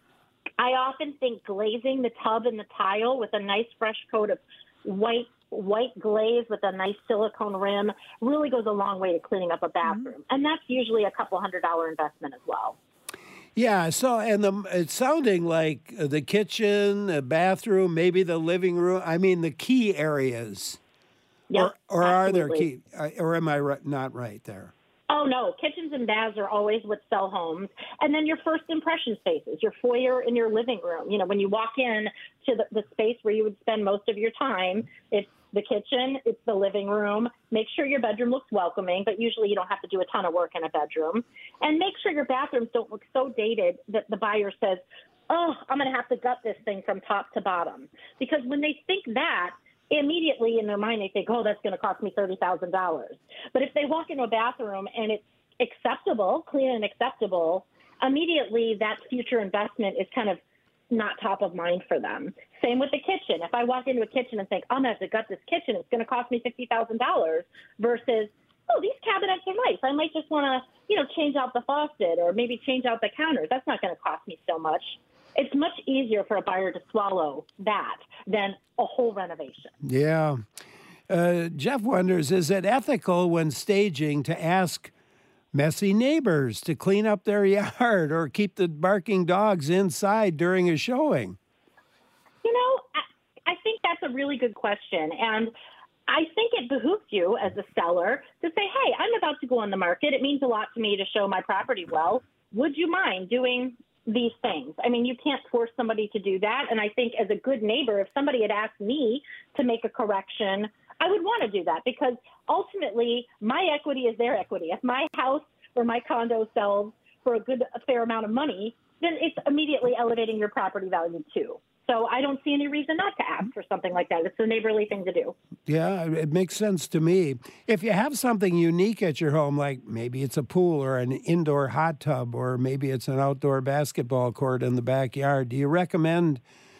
Speaker 14: I often think glazing the tub and the tile with a nice fresh coat of white white glaze with a nice silicone rim really goes a long way to cleaning up a bathroom. Mm-hmm. And that's usually a couple hundred dollar investment as well.
Speaker 1: Yeah, so, and the, it's sounding like the kitchen, the bathroom, maybe the living room, I mean, the key areas.
Speaker 14: Yep,
Speaker 1: or or are there
Speaker 14: absolutely.
Speaker 1: key, or am I right, not right there?
Speaker 14: Oh, no. Kitchens and baths are always what sell homes. And then your first impression spaces, your foyer and your living room. You know, when you walk in to the, the space where you would spend most of your time, it's the kitchen, it's the living room. Make sure your bedroom looks welcoming, but usually you don't have to do a ton of work in a bedroom. And make sure your bathrooms don't look so dated that the buyer says, oh, I'm going to have to gut this thing from top to bottom. Because when they think that, immediately in their mind they think, oh, that's going to cost me thirty thousand dollars. But if they walk into a bathroom and it's acceptable, clean and acceptable, immediately that future investment is kind of not top of mind for them. Same with the kitchen. If I walk into a kitchen and think, I'm going to have to gut this kitchen, it's going to cost me fifty thousand dollars versus, oh, these cabinets are nice. I might just want to, you know, change out the faucet or maybe change out the counters. That's not going to cost me so much. It's much easier for a buyer to swallow that than a whole renovation.
Speaker 1: Yeah. Uh, Jeff wonders, is it ethical when staging to ask messy neighbors to clean up their yard or keep the barking dogs inside during a showing?
Speaker 14: You know, I, I think that's a really good question. And I think it behooves you as a seller to say, hey, I'm about to go on the market. It means a lot to me to show my property well. Would you mind doing these things? I mean, you can't force somebody to do that. And I think as a good neighbor, if somebody had asked me to make a correction, I would want to do that because ultimately my equity is their equity. If my house or my condo sells for a good, a fair amount of money, then it's immediately elevating your property value too. So I don't see any reason not to ask for something like that. It's a neighborly thing to do.
Speaker 1: Yeah, it makes sense to me. If you have something unique at your home, like maybe it's a pool or an indoor hot tub, or maybe it's an outdoor basketball court in the backyard, do you recommend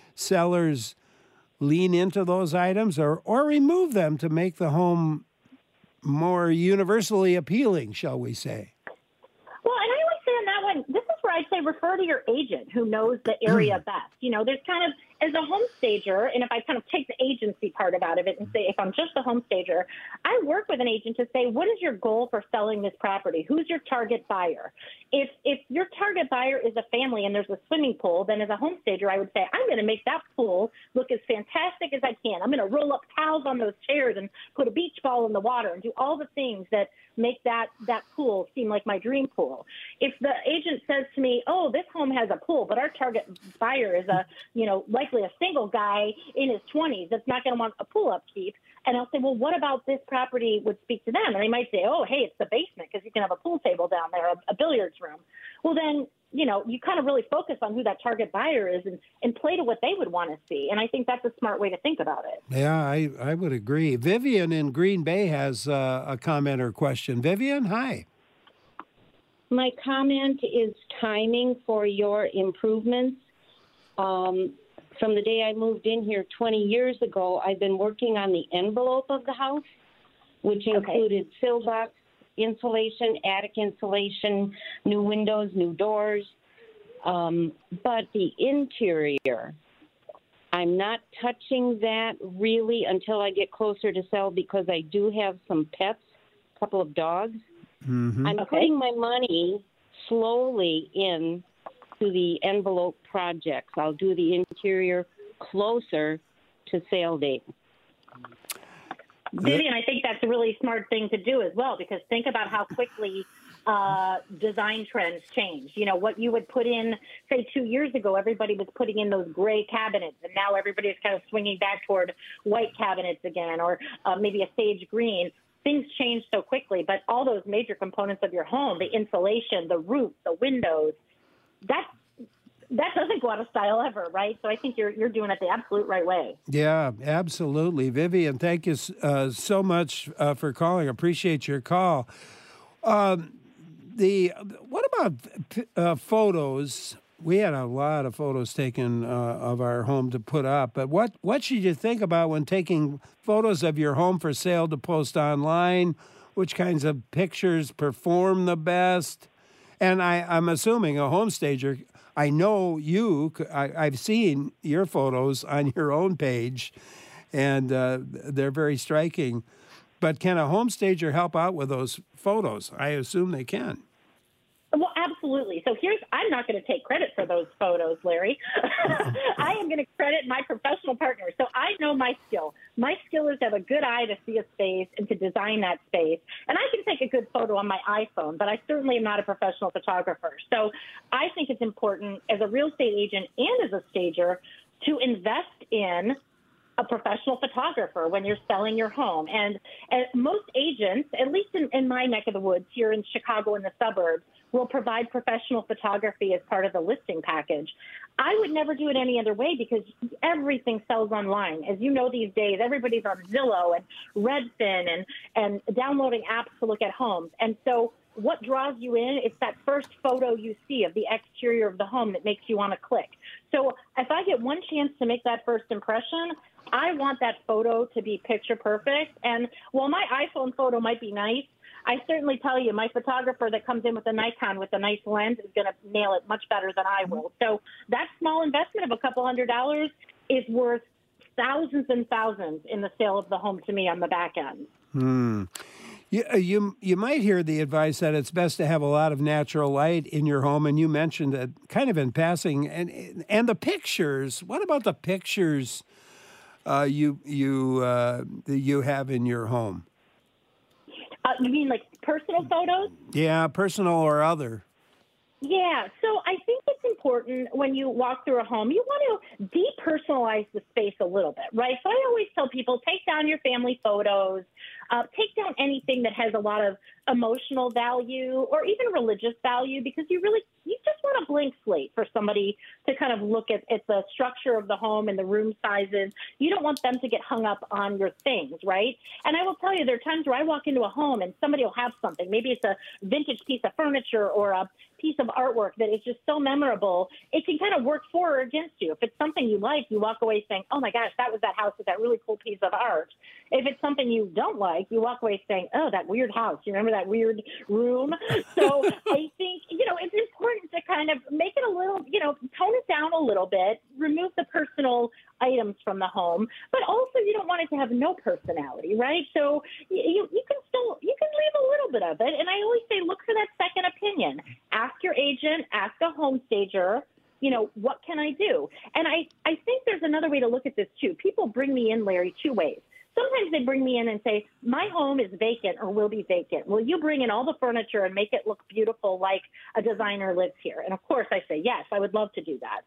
Speaker 1: sellers lean into those items or, or remove them to make the home more universally appealing, shall we say?
Speaker 14: Well, and I always say on that one, this is where I'd say refer to your agent who knows the area best. You know, there's kind of, as a home stager, and if I kind of take the agency part out of it and say, if I'm just a home stager, I work with an agent to say, what is your goal for selling this property? Who's your target buyer? If if your target buyer is a family and there's a swimming pool, then as a home stager, I would say, I'm going to make that pool look as fantastic as I can. I'm going to roll up towels on those chairs and put a beach ball in the water and do all the things that make that, that pool seem like my dream pool. If the agent says to me, oh, this home has a pool, but our target buyer is a, you know, likely obviously a single guy in his twenties that's not going to want a pool upkeep. And I'll say, well, what about this property would speak to them? And they might say, oh, hey, it's the basement because you can have a pool table down there, a, a billiards room. Well, then, you know, you kind of really focus on who that target buyer is and, and play to what they would want to see. And I think that's a smart way to think about it.
Speaker 1: Yeah, I, I would agree. Vivian in Green Bay has uh, a comment or question. Vivian, hi.
Speaker 15: My comment is timing for your improvements. Um, from the day I moved in here twenty years ago, I've been working on the envelope of the house, which included okay. sill box insulation, attic insulation, new windows, new doors. Um, but the interior, I'm not touching that really until I get closer to sell because I do have some pets, a couple of dogs.
Speaker 1: Mm-hmm.
Speaker 15: I'm
Speaker 14: okay.
Speaker 15: putting my money slowly in to the envelope projects. I'll do the interior closer to sale date.
Speaker 14: Vivian, I think that's a really smart thing to do as well, because think about how quickly uh, design trends change. You know, what you would put in, say, two years ago, everybody was putting in those gray cabinets, and now everybody's kind of swinging back toward white cabinets again, or uh, maybe a sage green. Things change so quickly, but all those major components of your home, the insulation, the roof, the windows, that that doesn't go out of style ever, right? So I think you're you're doing it the absolute right way.
Speaker 1: Yeah, absolutely. Vivian, thank you uh, so much uh, for calling. Appreciate your call. Um, the what about uh, photos? We had a lot of photos taken uh, of our home to put up, but what, what should you think about when taking photos of your home for sale to post online? Which kinds of pictures perform the best? And I, I'm assuming a home stager, I know you, I, I've seen your photos on your own page, and uh, they're very striking. But can a home stager help out with those photos? I assume they can.
Speaker 14: Well, absolutely. So here's, I'm not going to take credit for those photos, Larry. I am going to credit my professional partner. So I know my skill. My skill is to have a good eye to see a space and to design that space. And I can take a good photo on my iPhone, but I certainly am not a professional photographer. So I think it's important as a real estate agent and as a stager to invest in a professional photographer when you're selling your home. And, and most agents, at least in, in my neck of the woods here in Chicago in the suburbs, will provide professional photography as part of the listing package. I would never do it any other way because everything sells online. As you know, these days, everybody's on Zillow and Redfin and, and downloading apps to look at homes. And so what draws you in is that first photo you see of the exterior of the home that makes you want to click. So if I get one chance to make that first impression, I want that photo to be picture perfect. And while my iPhone photo might be nice, I certainly tell you, my photographer that comes in with a Nikon with a nice lens is going to nail it much better than I will. So that small investment of a couple hundred dollars is worth thousands and thousands in the sale of the home to me on the back end.
Speaker 1: Hmm. You, you, you might hear the advice that it's best to have a lot of natural light in your home, and you mentioned it kind of in passing. And and the pictures, what about the pictures uh, you, you, uh, you have in your home?
Speaker 14: Uh, you mean like personal photos?
Speaker 1: Yeah, personal or other.
Speaker 14: Yeah, so I think it's important when you walk through a home, you want to depersonalize the space a little bit, right? So I always tell people, take down your family photos, uh, take down anything that has a lot of emotional value or even religious value, because you really, you just want a blank slate for somebody to kind of look at, at the structure of the home and the room sizes. You don't want them to get hung up on your things, right? And I will tell you, there are times where I walk into a home and somebody will have something. Maybe it's a vintage piece of furniture or a piece of artwork that is just so memorable, it can kind of work for or against you. If it's something you like, you walk away saying, oh my gosh, that was that house with that really cool piece of art. If it's something you don't like, you walk away saying, oh, that weird house. You remember that weird room? So I think, you know, it's important to kind of make it a little, you know, tone it down a little bit, remove the personal items from the home, but also you don't want it to have no personality, right? So you, you can still, you can leave a little bit of it. And I always say, look for that second opinion. Ask your agent, ask a home stager, you know, what can I do? And I, I think there's another way to look at this too. People bring me in, Larry, two ways. Sometimes they bring me in and say, my home is vacant or will be vacant. Will you bring in all the furniture and make it look beautiful like a designer lives here? And of course I say, yes, I would love to do that.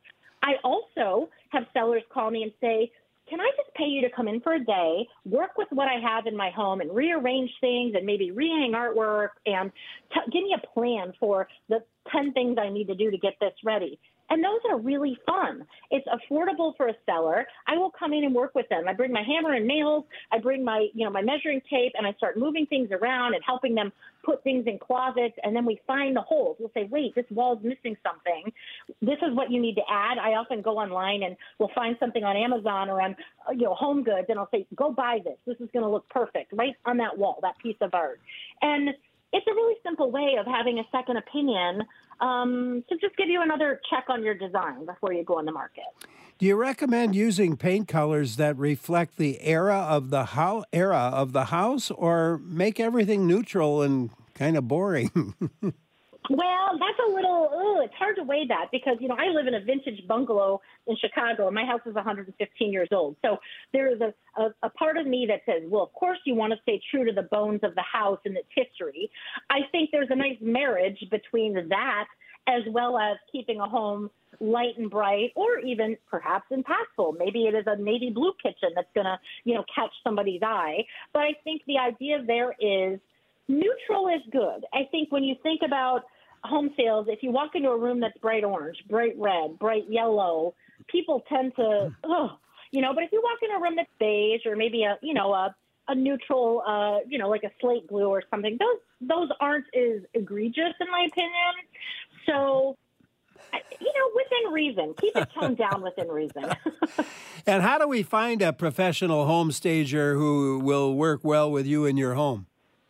Speaker 14: I also have sellers call me and say, can I just pay you to come in for a day, work with what I have in my home and rearrange things and maybe rehang artwork and t- give me a plan for the ten things I need to do to get this ready. And those are really fun. It's affordable for a seller. I will come in and work with them. I bring my hammer and nails. I bring my, you know, my measuring tape, and I start moving things around and helping them put things in closets. And then we find the holes. We'll say, wait, this wall's missing something. This is what you need to add. I often go online and we'll find something on Amazon or on, you know, Home Goods, and I'll say, go buy this. This is going to look perfect right on that wall, that piece of art. And it's a really simple way of having a second opinion um, to just give you another check on your design before you go on the market.
Speaker 1: Do you recommend using paint colors that reflect the era of the ho- era of the house, or make everything neutral and kind of boring?
Speaker 14: Well, that's a little, ugh, it's hard to weigh that because, you know, I live in a vintage bungalow in Chicago, and my house is one hundred fifteen years old. So there is a, a, a part of me that says, well, of course you want to stay true to the bones of the house and its history. I think there's a nice marriage between that as well as keeping a home light and bright, or even perhaps impactful. Maybe it is a navy blue kitchen that's going to, you know, catch somebody's eye. But I think the idea there is neutral is good. I think when you think about home sales, if you walk into a room that's bright orange, bright red, bright yellow, people tend to, oh, you know, but if you walk in a room that's beige or maybe a, you know, a, a neutral, uh, you know, like a slate blue or something, those, those aren't as egregious in my opinion. So, you know, within reason, keep it toned down within reason.
Speaker 1: And how do we find a professional home stager who will work well with you in your home?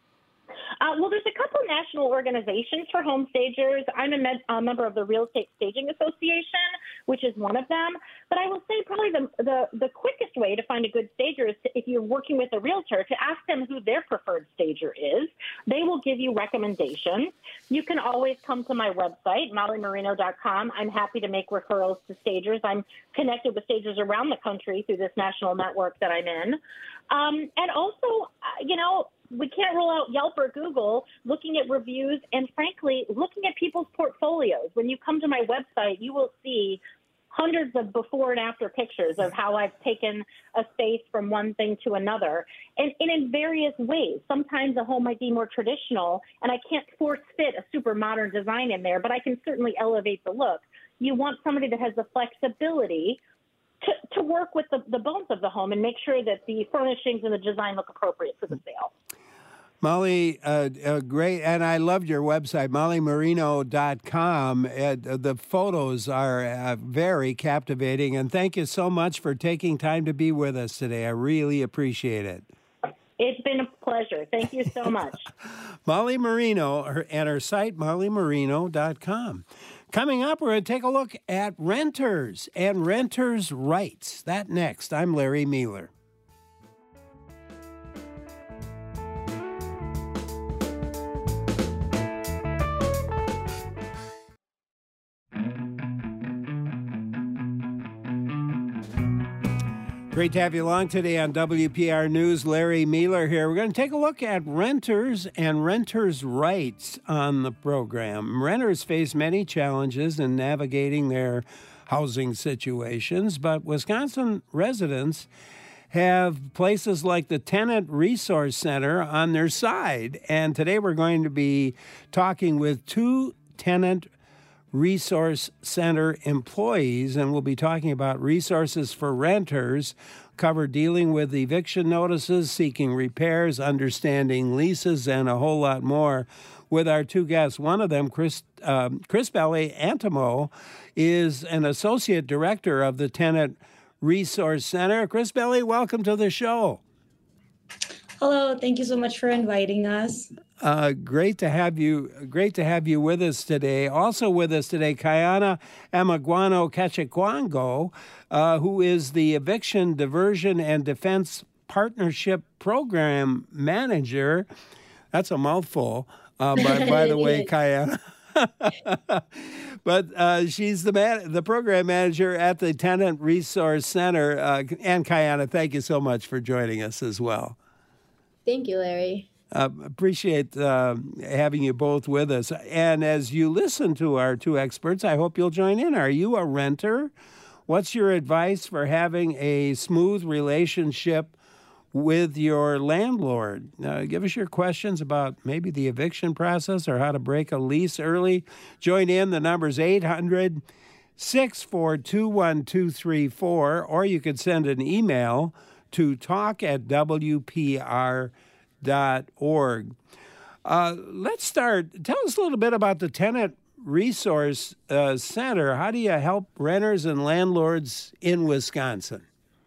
Speaker 14: Uh, well, there's a couple national organizations for home stagers. I'm a, med- a member of the Real Estate Staging Association, which is one of them. But I will say probably the, the, the quickest way to find a good stager is to, if you're working with a realtor, to ask them who their preferred stager is. They will give you recommendations. You can always come to my website, molly marino dot com. I'm happy to make referrals to stagers. I'm connected with stagers around the country through this national network that I'm in. Um, and also, uh, you know, we can't rule out Yelp or Google, looking at reviews and, frankly, looking at people's portfolios. When you come to my website, you will see hundreds of before and after pictures of how I've taken a space from one thing to another, and, and in various ways. Sometimes a home might be more traditional, and I can't force fit a super modern design in there, but I can certainly elevate the look. You want somebody that has the flexibility to, to work with the, the bones of the home and make sure that the furnishings and the design look appropriate for the sale.
Speaker 1: Molly, uh, uh, great, and I loved your website, molly marino dot com. Uh, the photos are uh, very captivating, and thank you so much for taking time to be with us today. I really appreciate it.
Speaker 14: It's been a pleasure. Thank you so much.
Speaker 1: Molly Marino, her, and her site, molly marino dot com. Coming up, we're going to take a look at renters and renters' rights. That next. I'm Larry Mueller. Great to have you along today on W P R News. Larry Mueller here. We're going to take a look at renters and renters' rights on the program. Renters face many challenges in navigating their housing situations, but Wisconsin residents have places like the Tenant Resource Center on their side. And today we're going to be talking with two tenant Resource Center employees, and we'll be talking about resources for renters, cover dealing with eviction notices, seeking repairs, understanding leases, and a whole lot more with our two guests. One of them, Chris, um, Crisbelli Antimo, is an associate director of the Tenant Resource Center. Crisbelli, welcome to the show.
Speaker 16: Hello, thank you so much for inviting us.
Speaker 1: Uh, great to have you. Great to have you with us today. Also with us today, Kayana Amaguano Kachikwango, uh, who is the Eviction Diversion and Defense Partnership Program Manager. That's a mouthful. Uh, by, by the way, Kayana. But uh, she's the man, the program manager at the Tenant Resource Center. Uh, and Kayana, thank you so much for joining us as well.
Speaker 16: Thank you, Larry.
Speaker 1: Uh, appreciate uh, having you both with us. And as you listen to our two experts, I hope you'll join in. Are you a renter What's your advice for having a smooth relationship with your landlord? Uh, give us your questions about maybe the eviction process or how to break a lease early. Join in. The number's eight hundred, six four two, one two three four, or you could send an email to talk at w p r dot org. Uh, let's start. Tell us a little bit about the Tenant Resource uh, Center. How do you help renters and landlords in Wisconsin?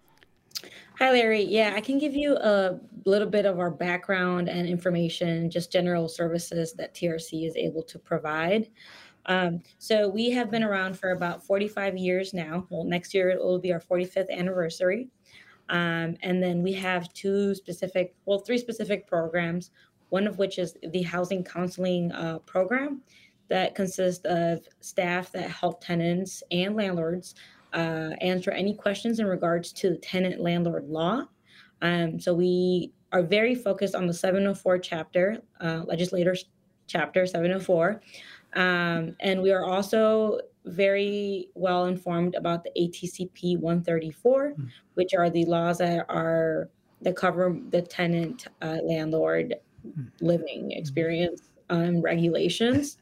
Speaker 16: Hi, Larry. Yeah, I can give you a little bit of our background and information, just general services that T R C is able to provide. Um, so we have been around for about forty-five years now. Well, next year it will be our forty-fifth anniversary. Um, and then we have two specific, well, three specific programs, one of which is the housing counseling uh, program that consists of staff that help tenants and landlords uh, answer any questions in regards to the tenant landlord law. Um, so we are very focused on the seven oh four chapter, uh, legislators chapter seven oh four. Um, and we are also very well informed about the A T C P one thirty-four, mm. which are the laws that are that cover the tenant uh, landlord mm. living experience um, regulations.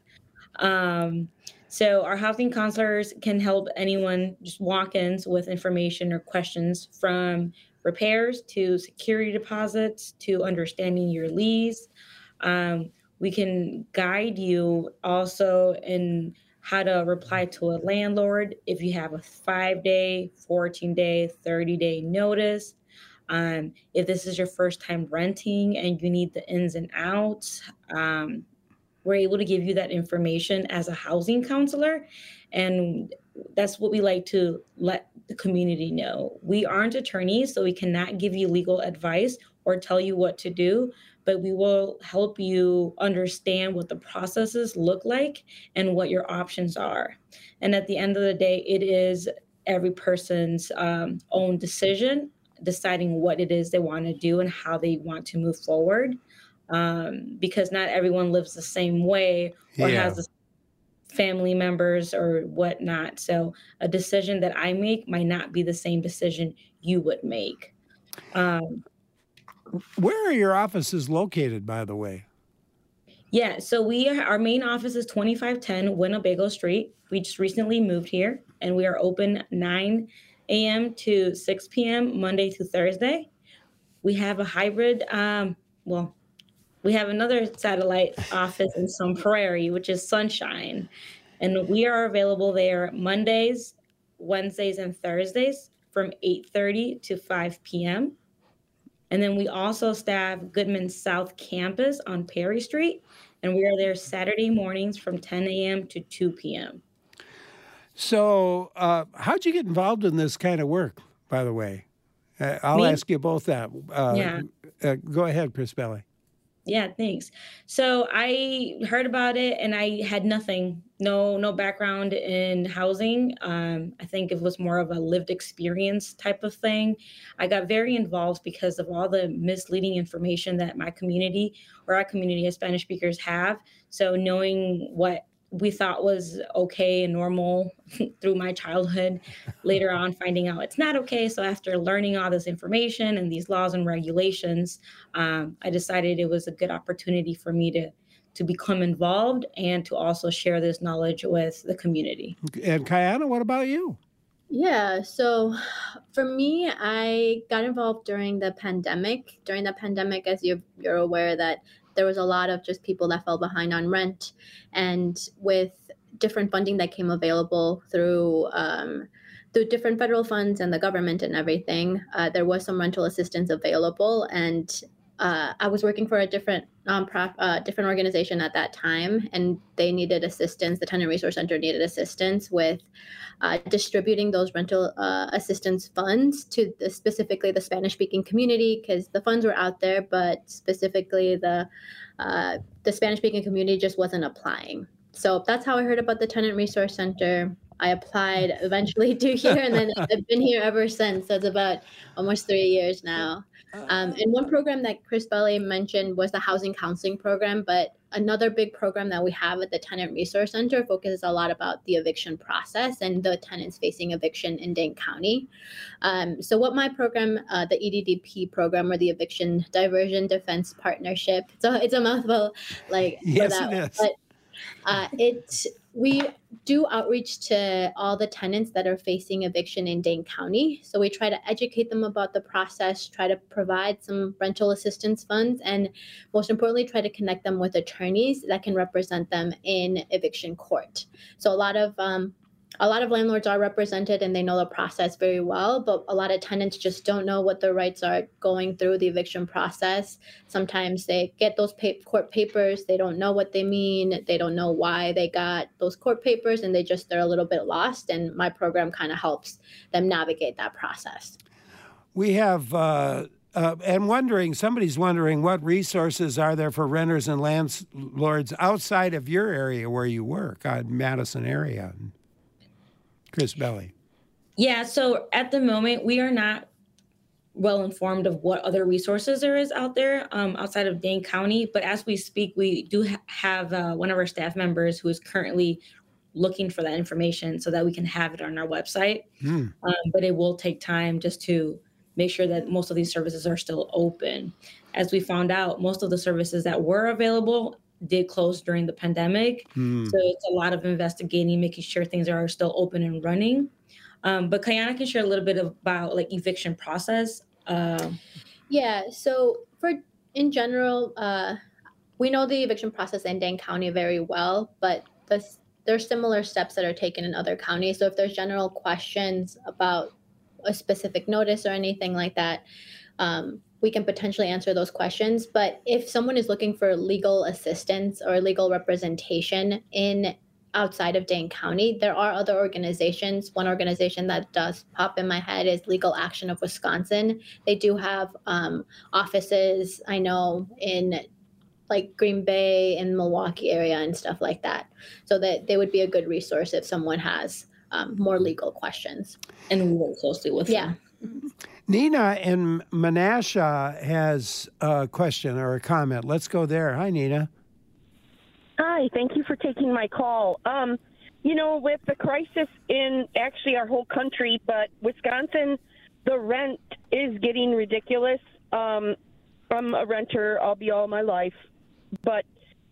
Speaker 16: Um, so our housing counselors can help anyone just walk-ins with information or questions from repairs to security deposits to understanding your lease. Um, we can guide you also in how to reply to a landlord if you have a five-day, fourteen-day, thirty-day notice. Um, if this is your first time renting and you need the ins and outs, um, we're able to give you that information as a housing counselor. And that's what we like to let the community know. We aren't attorneys, so we cannot give you legal advice or tell you what to do, but we will help you understand what the processes look like and what your options are. And at the end of the day, it is every person's um, own decision, deciding what it is they want to do and how they want to move forward. Um, because not everyone lives the same way or
Speaker 1: Yeah.
Speaker 16: has the family members or whatnot. So a decision that I make might not be the same decision you would make. Um,
Speaker 1: Where are your offices located, by the way?
Speaker 16: yeah, so we are, our main office is twenty-five ten Winnebago Street. We just recently moved here, and we are open nine a.m. to six p.m. Monday to Thursday. We have a hybrid, um, well, we have another satellite office in Sun Prairie, which is Sunshine. And we are available there Mondays, Wednesdays, and Thursdays from eight thirty to five p.m. And then we also staff Goodman South Campus on Perry Street. And we are there Saturday mornings from ten a.m. to two p.m.
Speaker 1: So uh, how'd you get involved in this kind of work, by the way? Uh, I'll
Speaker 16: Me?
Speaker 1: ask you both that. Uh,
Speaker 16: Yeah.
Speaker 1: uh, go ahead, Chris Belli.
Speaker 16: Yeah, thanks. So I heard about it and I had nothing, no, no background in housing. Um, I think it was more of a lived experience type of thing. I got very involved because of all the misleading information that my community or our community of Spanish speakers have. So knowing what we thought was okay and normal through my childhood, later on finding out it's not okay. So after learning all this information and these laws and regulations, um, I decided it was a good opportunity for me to to become involved and to also share this knowledge with the community.
Speaker 1: And Kayana, what about you?
Speaker 17: Yeah, so for me, I got involved during the pandemic. During the pandemic, as you're, you're aware that there was a lot of just people that fell behind on rent. And with different funding that came available through um, through different federal funds and the government and everything, uh, there was some rental assistance available. And uh, I was working for a different nonprofit, uh, different organization at that time, and they needed assistance. The Tenant Resource Center needed assistance with uh, distributing those rental uh, assistance funds to the, specifically the Spanish-speaking community, because the funds were out there, but specifically the uh, the Spanish-speaking community just wasn't applying. So that's how I heard about the Tenant Resource Center. I applied eventually to here, and then I've been here ever since. So it's about almost three years now. Um, and one program that Chris Belli mentioned was the housing counseling program, but another big program that we have at the Tenant Resource Center focuses a lot about the eviction process and the tenants facing eviction in Dane County. Um, so what my program, uh, the E D D P program, or the Eviction Diversion Defense Partnership, so it's a mouthful, like
Speaker 1: Yes,
Speaker 17: for that,
Speaker 1: it is.
Speaker 17: but uh, it we do outreach to all the tenants that are facing eviction in Dane County. So we try to educate them about the process, try to provide some rental assistance funds, and most importantly, try to connect them with attorneys that can represent them in eviction court. So a lot of um, a lot of landlords are represented and they know the process very well, but a lot of tenants just don't know what their rights are going through the eviction process. Sometimes they get those pa- court papers, they don't know what they mean, they don't know why they got those court papers, and they just, they're a little bit lost, and my program kind of helps them navigate that process.
Speaker 1: We have, uh, uh, and wondering, somebody's wondering what resources are there for renters and landlords outside of your area where you work, uh, Madison area? Chris Belli.
Speaker 16: Yeah, so at the moment, we are not well informed of what other resources there is out there um, outside of Dane County. But as we speak, we do ha- have uh, one of our staff members who is currently looking for that information so that we can have it on our website.
Speaker 1: Hmm.
Speaker 16: Um, but it will take time just to make sure that most of these services are still open. As we found out, most of the services that were available did close during the pandemic.
Speaker 1: Hmm.
Speaker 16: So it's a lot of investigating, making sure things are still open and running. Um, but Kayana can share a little bit about like eviction process. Uh,
Speaker 17: Yeah, so for in general, uh, we know the eviction process in Dane County very well, but the, there's similar steps that are taken in other counties. So if there's general questions about a specific notice or anything like that, um, we can potentially answer those questions. But if someone is looking for legal assistance or legal representation in outside of Dane County, there are other organizations. One organization that does pop in my head is Legal Action of Wisconsin. They do have um, offices, I know, in like Green Bay and Milwaukee area and stuff like that. So that they would be a good resource if someone has um, more legal questions.
Speaker 16: And we work closely with
Speaker 17: yeah.
Speaker 16: them.
Speaker 1: Nina in Menasha has a question or a comment. Let's go there. Hi, Nina.
Speaker 18: Hi, thank you for taking my call. Um, you know, with the crisis in actually our whole country, but Wisconsin, the rent is getting ridiculous. Um, I'm a renter, I'll be all my life, but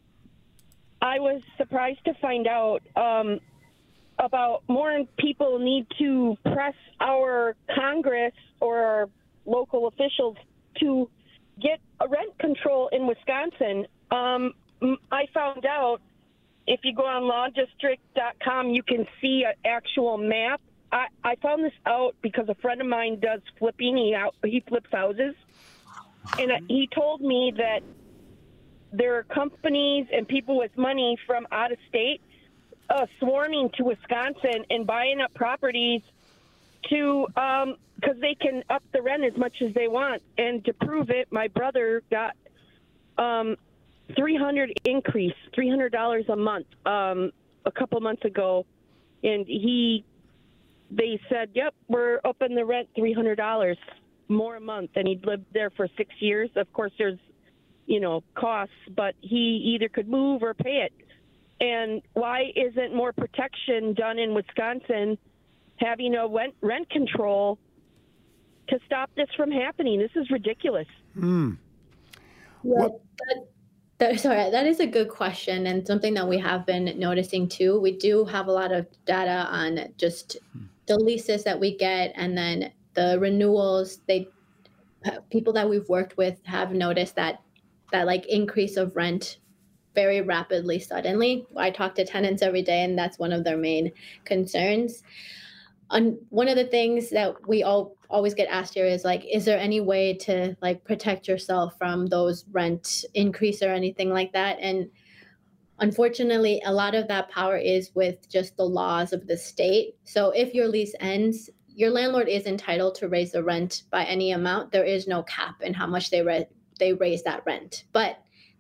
Speaker 18: I was surprised to find out um, about more people need to press our Congress or our local officials to get a rent control in Wisconsin. Um, I found out if you go on law district dot com, you can see an actual map. I, I found this out because a friend of mine does flipping. He, out, he flips houses. And he told me that there are companies and people with money from out of state uh, swarming to Wisconsin and buying up properties to um, because they can up the rent as much as they want. And to prove it, my brother got um, three hundred increase, three hundred dollars a month um, a couple months ago, and he they said, "Yep, we're upping the rent three hundred dollars more a month," and he'd lived there for six years. Of course, there's you know costs, but he either could move or pay it. And why isn't more protection done in Wisconsin, having a rent, rent control to stop this from happening? This is ridiculous.
Speaker 1: Hmm.
Speaker 17: Yeah, that, that, sorry, that is a good question and something that we have been noticing too. We do have a lot of data on just the leases that we get and then the renewals. They people that we've worked with have noticed that that like increase of rent very rapidly, suddenly. I talk to tenants every day, and that's one of their main concerns. And one of the things that we all always get asked here is like, is there any way to like protect yourself from those rent increase or anything like that? And unfortunately, a lot of that power is with just the laws of the state. So if your lease ends, your landlord is entitled to raise the rent by any amount. There is no cap in how much they ra- they raise that rent. But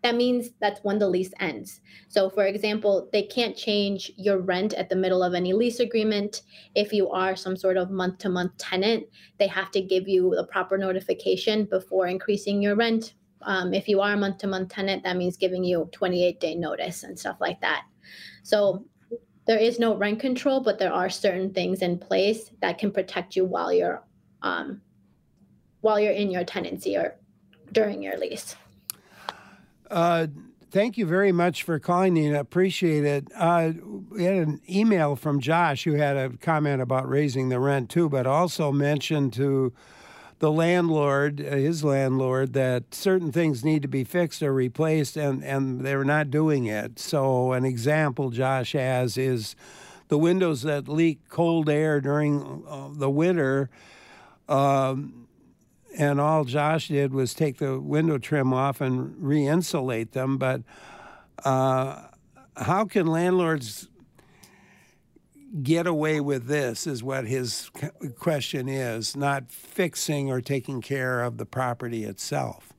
Speaker 17: that means that's when the lease ends. So for example, they can't change your rent at the middle of any lease agreement. If you are some sort of month-to-month tenant, they have to give you the proper notification before increasing your rent. Um, if you are a month-to-month tenant, that means giving you twenty-eight day notice and stuff like that. So there is no rent control, but there are certain things in place that can protect you while you're um, while you're in your tenancy or during your lease.
Speaker 1: Uh, thank you very much for calling, Nina. Appreciate it. Uh, we had an email from Josh who had a comment about raising the rent too, but also mentioned to the landlord, uh, his landlord, that certain things need to be fixed or replaced, and, and they're not doing it. So an example Josh has is the windows that leak cold air during uh, the winter. Um, and all Josh did was take the window trim off and re-insulate them. But uh, how can landlords get away with this is what his question is, not fixing or taking care of the property itself.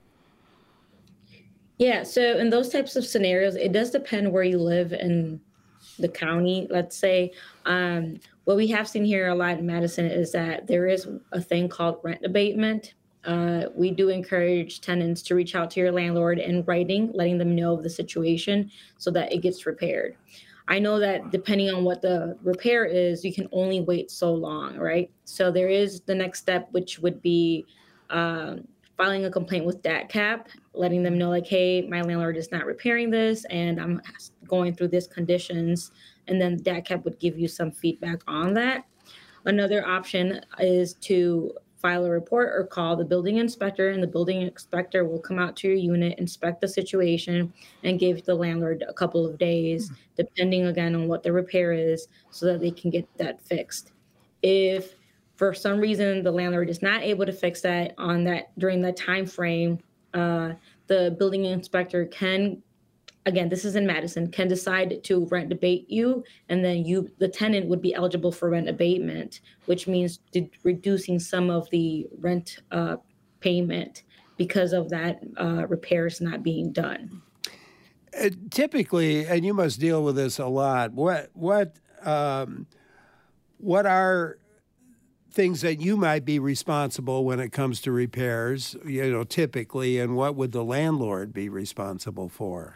Speaker 16: Yeah, so in those types of scenarios, it does depend where you live in the county, let's say. Um, what we have seen here a lot in Madison is that there is a thing called rent abatement. Uh, we do encourage tenants to reach out to your landlord in writing, letting them know of the situation so that it gets repaired. I know that depending on what the repair is, you can only wait so long, right? So there is the next step, which would be um, filing a complaint with D A C C A P, letting them know like, hey, my landlord is not repairing this and I'm going through these conditions. And then D A C C A P would give you some feedback on that. Another option is to file a report or call the building inspector, and the building inspector will come out to your unit, inspect the situation, and give the landlord a couple of days, depending again on what the repair is, so that they can get that fixed. If for some reason the landlord is not able to fix that on that during that time frame, uh, the building inspector can, again, this is in Madison, can decide to rent abate you, and then you, the tenant, would be eligible for rent abatement, which means de- reducing some of the rent uh, payment because of that uh, repairs not being done.
Speaker 1: Uh, typically, and you must deal with this a lot, what what um, what are things that you might be responsible when it comes to repairs, you know, typically, and what would the landlord be responsible for?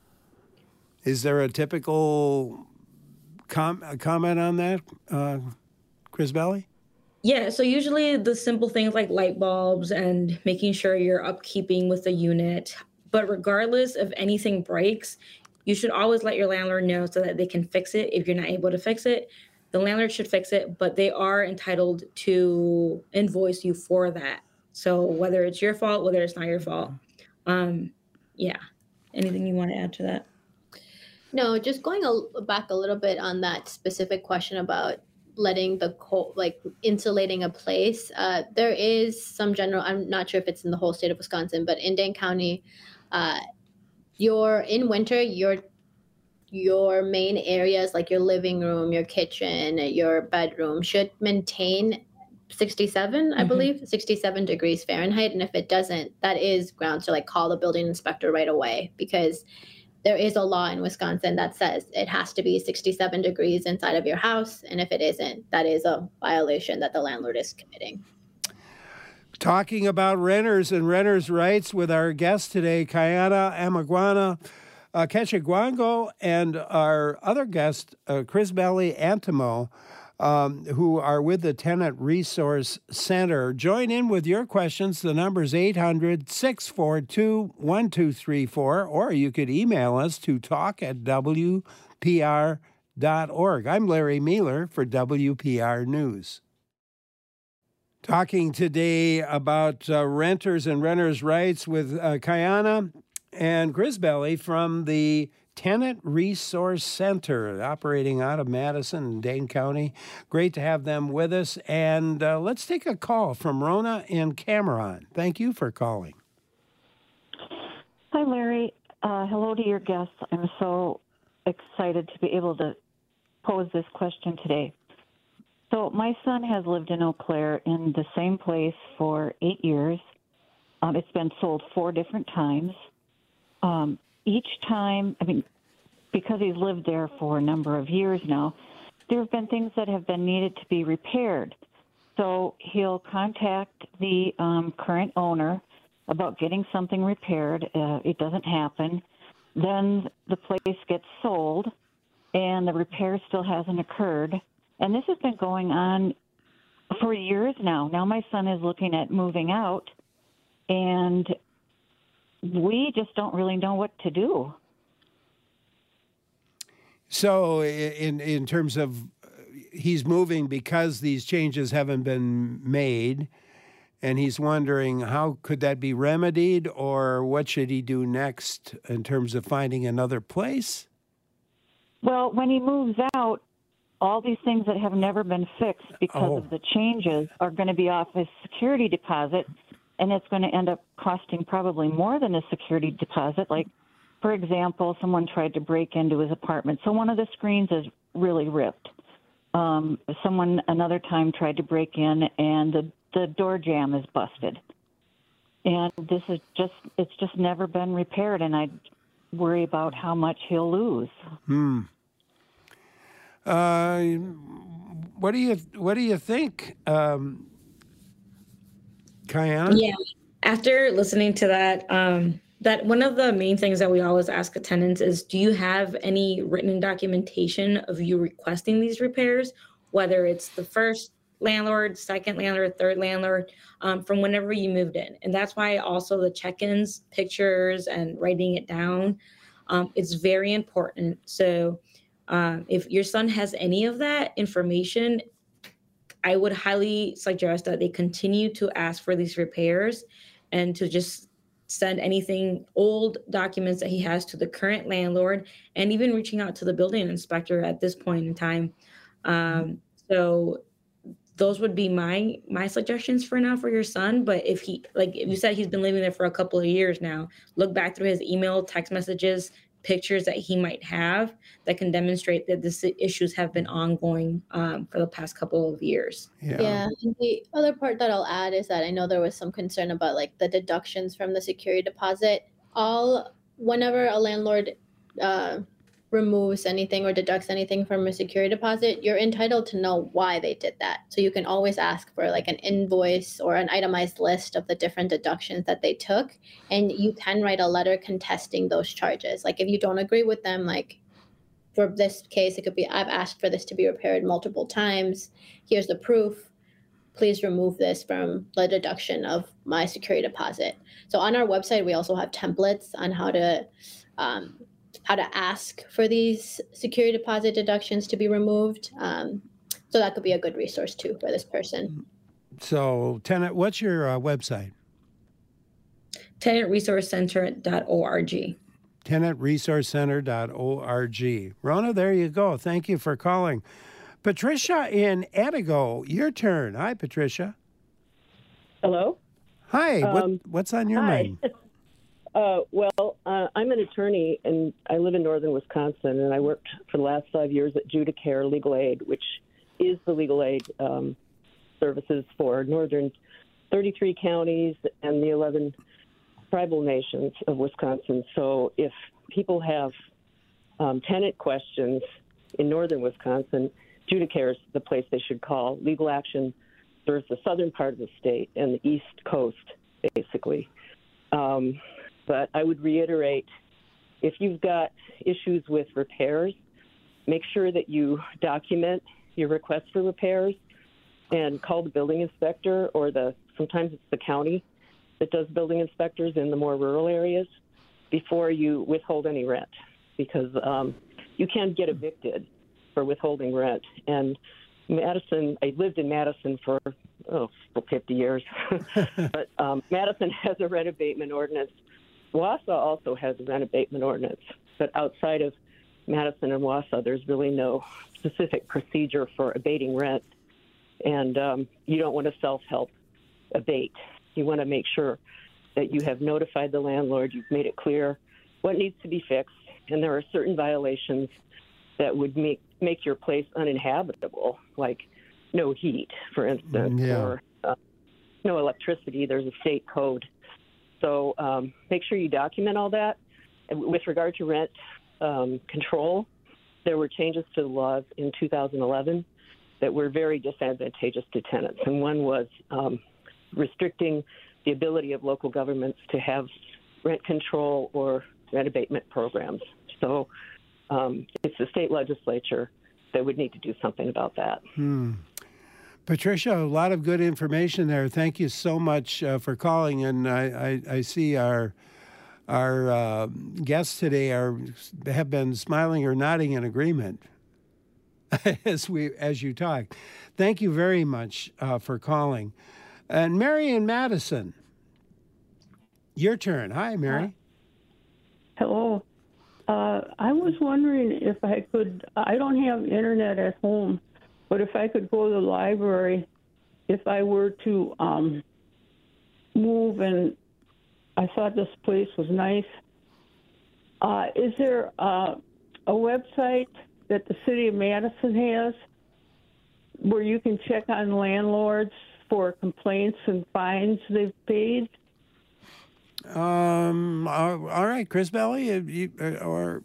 Speaker 1: Is there a typical com- a comment on that, uh, Chris Belli?
Speaker 16: Yeah, so usually the simple things like light bulbs and making sure you're upkeeping with the unit. But regardless if anything breaks, you should always let your landlord know so that they can fix it. If you're not able to fix it, the landlord should fix it, but they are entitled to invoice you for that. So whether it's your fault, whether it's not your fault. Um, yeah. Anything you want to add to that?
Speaker 17: No, just going a, back a little bit on that specific question about letting the cold, like insulating a place. Uh, there is some general, I'm not sure if it's in the whole state of Wisconsin, but in Dane County, uh, your in winter, your your main areas like your living room, your kitchen, your bedroom should maintain sixty-seven, I mm-hmm. believe, sixty-seven degrees Fahrenheit. And if it doesn't, that is grounds to like call the building inspector right away, because there is a law in Wisconsin that says it has to be sixty-seven degrees inside of your house. And if it isn't, that is a violation that the landlord is committing.
Speaker 1: Talking about renters and renters' rights with our guest today, Kayana Amaguana uh, Kechiguango, and our other guest, uh, Chris Belli Antimo, um, who are with the Tenant Resource Center. Join in with your questions. The number is eight hundred, six four two, one two three four, or you could email us to talk at w p r dot org. I'm Larry Mueller for W P R News. Talking today about uh, renters and renters' rights with uh, Kayana and Chris Belli from the Tenant Resource Center, operating out of Madison and Dane County. Great to have them with us. And uh, let's take a call from Rona in Cameron. Thank you for calling.
Speaker 19: Hi, Larry. Uh, hello to your guests. I'm so excited to be able to pose this question today. So my son has lived in Eau Claire in the same place for eight years. Um, it's been sold four different times. um, each time, I mean, because he's lived there for a number of years now, there have been things that have been needed to be repaired. So he'll contact the um, current owner about getting something repaired. Uh, it doesn't happen. Then the place gets sold, and the repair still hasn't occurred. And this has been going on for years now. Now my son is looking at moving out, and we just don't really know what to do.
Speaker 1: So in in terms of uh, he's moving because these changes haven't been made, and he's wondering how could that be remedied, or what should he do next in terms of finding another place?
Speaker 19: Well, when he moves out, all these things that have never been fixed because
Speaker 1: Oh.
Speaker 19: of the changes are going to be off his security deposit, and it's going to end up costing probably more than a security deposit. Like, for example, someone tried to break into his apartment, so one of the screens is really ripped. Um, someone another time tried to break in, and the, the door jamb is busted. And this is just, it's just never been repaired, and I worry about how much he'll lose.
Speaker 1: Hmm. Uh, what do you what do you think, um, Kayana?
Speaker 16: Yeah. After listening to that, um, that one of the main things that we always ask tenants is, do you have any written documentation of you requesting these repairs, whether it's the first landlord, second landlord, third landlord, um, from whenever you moved in. And that's why also the check-ins, pictures, and writing it down, um, it's very important. So um, if your son has any of that information, I would highly suggest that they continue to ask for these repairs and to just send anything, old documents that he has, to the current landlord, and even reaching out to the building inspector at this point in time. Um, so those would be my my suggestions for now for your son. But if he, like if you said he's been living there for a couple of years now, look back through his email, text messages, pictures that he might have that can demonstrate that these issues have been ongoing um, for the past couple of years.
Speaker 17: Yeah. And the other part that I'll add is that I know there was some concern about like the deductions from the security deposit. All whenever a landlord uh, removes anything or deducts anything from a security deposit, you're entitled to know why they did that. So you can always ask for like an invoice or an itemized list of the different deductions that they took, and you can write a letter contesting those charges. Like if you don't agree with them, like for this case, it could be, I've asked for this to be repaired multiple times. Here's the proof. Please remove this from the deduction of my security deposit. So on our website, we also have templates on how to um, how to ask for these security deposit deductions to be removed. Um, so that could be a good resource too for this person.
Speaker 1: So, tenant, what's your uh, website?
Speaker 16: tenant resource center dot org.
Speaker 1: tenant resource center dot org. Rona, there you go. Thank you for calling. Patricia in Attigo, your turn. Hi, Patricia.
Speaker 20: Hello.
Speaker 1: Hi.
Speaker 20: Um,
Speaker 1: what, what's on your
Speaker 20: hi.
Speaker 1: mind?
Speaker 20: Uh, well, uh, I'm an attorney, and I live in northern Wisconsin, and I worked for the last five years at Judicare Legal Aid, which is the legal aid um, services for northern thirty-three counties and the eleven tribal nations of Wisconsin. So if people have um, tenant questions in northern Wisconsin, Judicare is the place they should call. Legal Action serves the southern part of the state and the east coast, basically. Um, but I would reiterate, if you've got issues with repairs, make sure that you document your request for repairs and call the building inspector, or the sometimes it's the county that does building inspectors in the more rural areas, before you withhold any rent, because um, you can get evicted for withholding rent. And Madison, I lived in Madison for oh, fifty years, but um, Madison has a rent abatement ordinance. Wausau also has a rent abatement ordinance, but outside of Madison and Wausau, there's really no specific procedure for abating rent. And um, you don't want to self-help abate. You want to make sure that you have notified the landlord, you've made it clear what needs to be fixed, and there are certain violations that would make, make your place uninhabitable, like no heat, for instance,
Speaker 1: Yeah.
Speaker 20: or uh, no electricity. There's a state code. So um, make sure you document all that. with regard to rent um, control, there were changes to the laws in two thousand eleven that were very disadvantageous to tenants. And one was um, restricting the ability of local governments to have rent control or rent abatement programs. So um, it's the state legislature that would need to do something about that.
Speaker 1: Hmm. Patricia, a lot of good information there. Thank you so much uh, for calling. And I, I, I see our our uh, guests today are have been smiling or nodding in agreement as we as you talk. Thank you very much uh, for calling. And Mary in Madison, your turn. Hi, Mary.
Speaker 21: Hello. Uh, I was wondering if I could, I don't have internet at home, but if I could go to the library, if I were to um, move and I thought this place was nice, uh, is there uh, a website that the city of Madison has where you can check on landlords for complaints and fines they've paid?
Speaker 1: Um. All all right, Chris Belly, uh, you, uh, or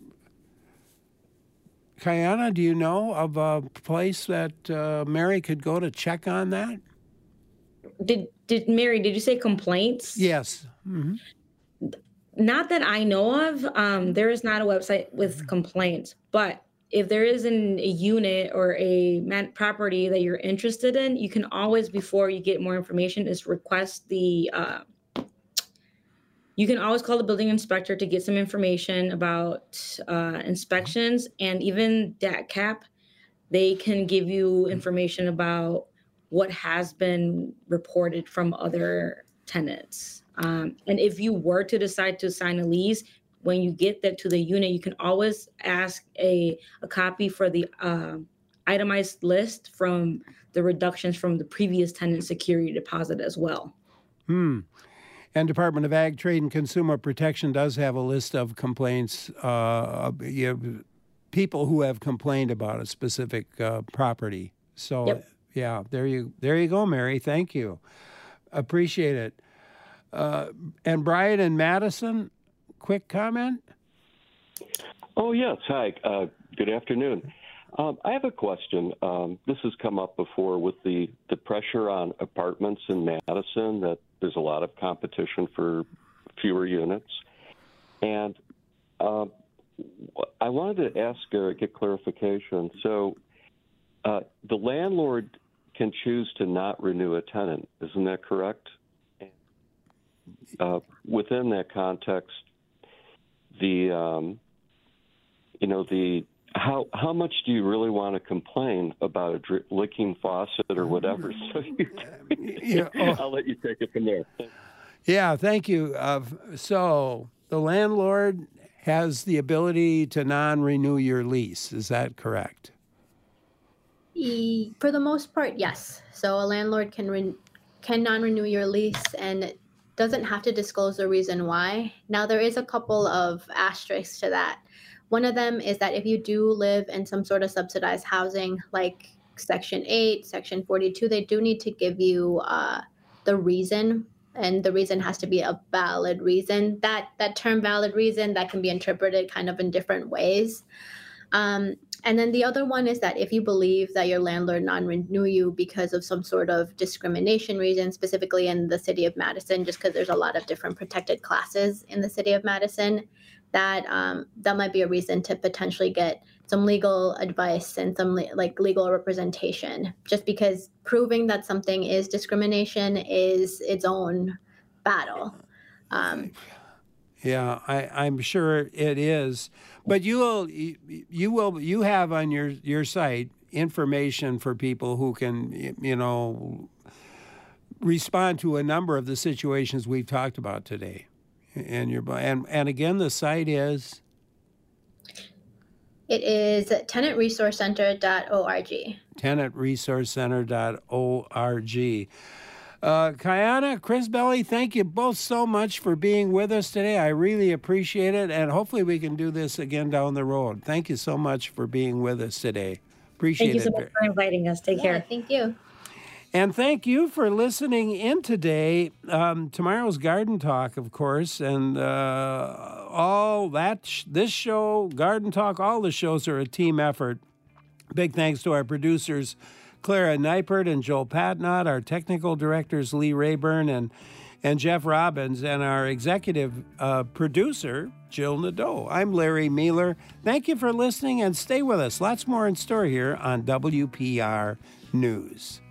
Speaker 1: Kayana, do you know of a place that uh, Mary could go to check on that?
Speaker 16: Did did Mary? Did you say complaints?
Speaker 1: Yes. Mm-hmm.
Speaker 16: Not that I know of. Um, there is not a website with complaints, but if there is an, a unit or a man- property that you're interested in, you can always, before you get more information, is request the. Uh, You can always call the building inspector to get some information about uh, inspections, and even D A C cap, they can give you information about what has been reported from other tenants. Um, and if you were to decide to sign a lease, when you get that to the unit, you can always ask a, a copy for the uh, itemized list from the reductions from the previous tenant security deposit as well.
Speaker 1: Hmm. And Department of Ag, Trade, and Consumer Protection does have a list of complaints, uh, you know, people who have complained about a specific uh, property. So, yep. yeah, there you there you go, Mary. Thank you. Appreciate it. Uh, and Brian and Madison, quick comment?
Speaker 22: Oh, yes. Hi. Uh, good afternoon. Um, I have a question. Um, this has come up before with the, the pressure on apartments in Madison, that there's a lot of competition for fewer units. And uh, I wanted to ask or get clarification. So uh, the landlord can choose to not renew a tenant. Isn't that correct? Uh, within that context, the, um, you know, the How how much do you really want to complain about a dri- leaking faucet or whatever? So you,
Speaker 1: yeah, oh.
Speaker 22: I'll let you take it from there.
Speaker 1: Yeah, thank you. Uh, so the landlord has the ability to non-renew your lease. Is that correct?
Speaker 17: E- For the most part, yes. So a landlord can re- can non-renew your lease and doesn't have to disclose the reason why. Now, there is a couple of asterisks to that. One of them is that if you do live in some sort of subsidized housing, like Section eight, Section forty-two, they do need to give you uh, the reason, and the reason has to be a valid reason. That that term valid reason, that can be interpreted kind of in different ways. Um, and then the other one is that if you believe that your landlord non-renew you because of some sort of discrimination reason, specifically in the city of Madison, just because there's a lot of different protected classes in the city of Madison, that um, that might be a reason to potentially get some legal advice and some le- like legal representation, just because proving that something is discrimination is its own battle. Um,
Speaker 1: Yeah, I, I'm sure it is. But you will, you will, you have on your, your site information for people who can, you know, respond to a number of the situations we've talked about today. And your and and again, the site is.
Speaker 17: It is tenant resource center dot org.
Speaker 1: tenant resource center dot org. Uh, Kayana, Chris Belly, thank you both so much for being with us today. I really appreciate it, and hopefully we can do this again down the road. Thank you so much for being with us today. Appreciate it.
Speaker 16: Thank you so much for inviting us. Take
Speaker 17: Yeah,
Speaker 16: care.
Speaker 17: thank you.
Speaker 1: And thank you for listening in today. Um, tomorrow's Garden Talk, of course, and uh, all that, sh- this show, Garden Talk, all the shows are a team effort. Big thanks to our producers, Clara Neipert and Joel Patnott, our technical directors, Lee Rayburn and, and Jeff Robbins, and our executive uh, producer, Jill Nadeau. I'm Larry Mueller. Thank you for listening, and stay with us. Lots more in store here on W P R News.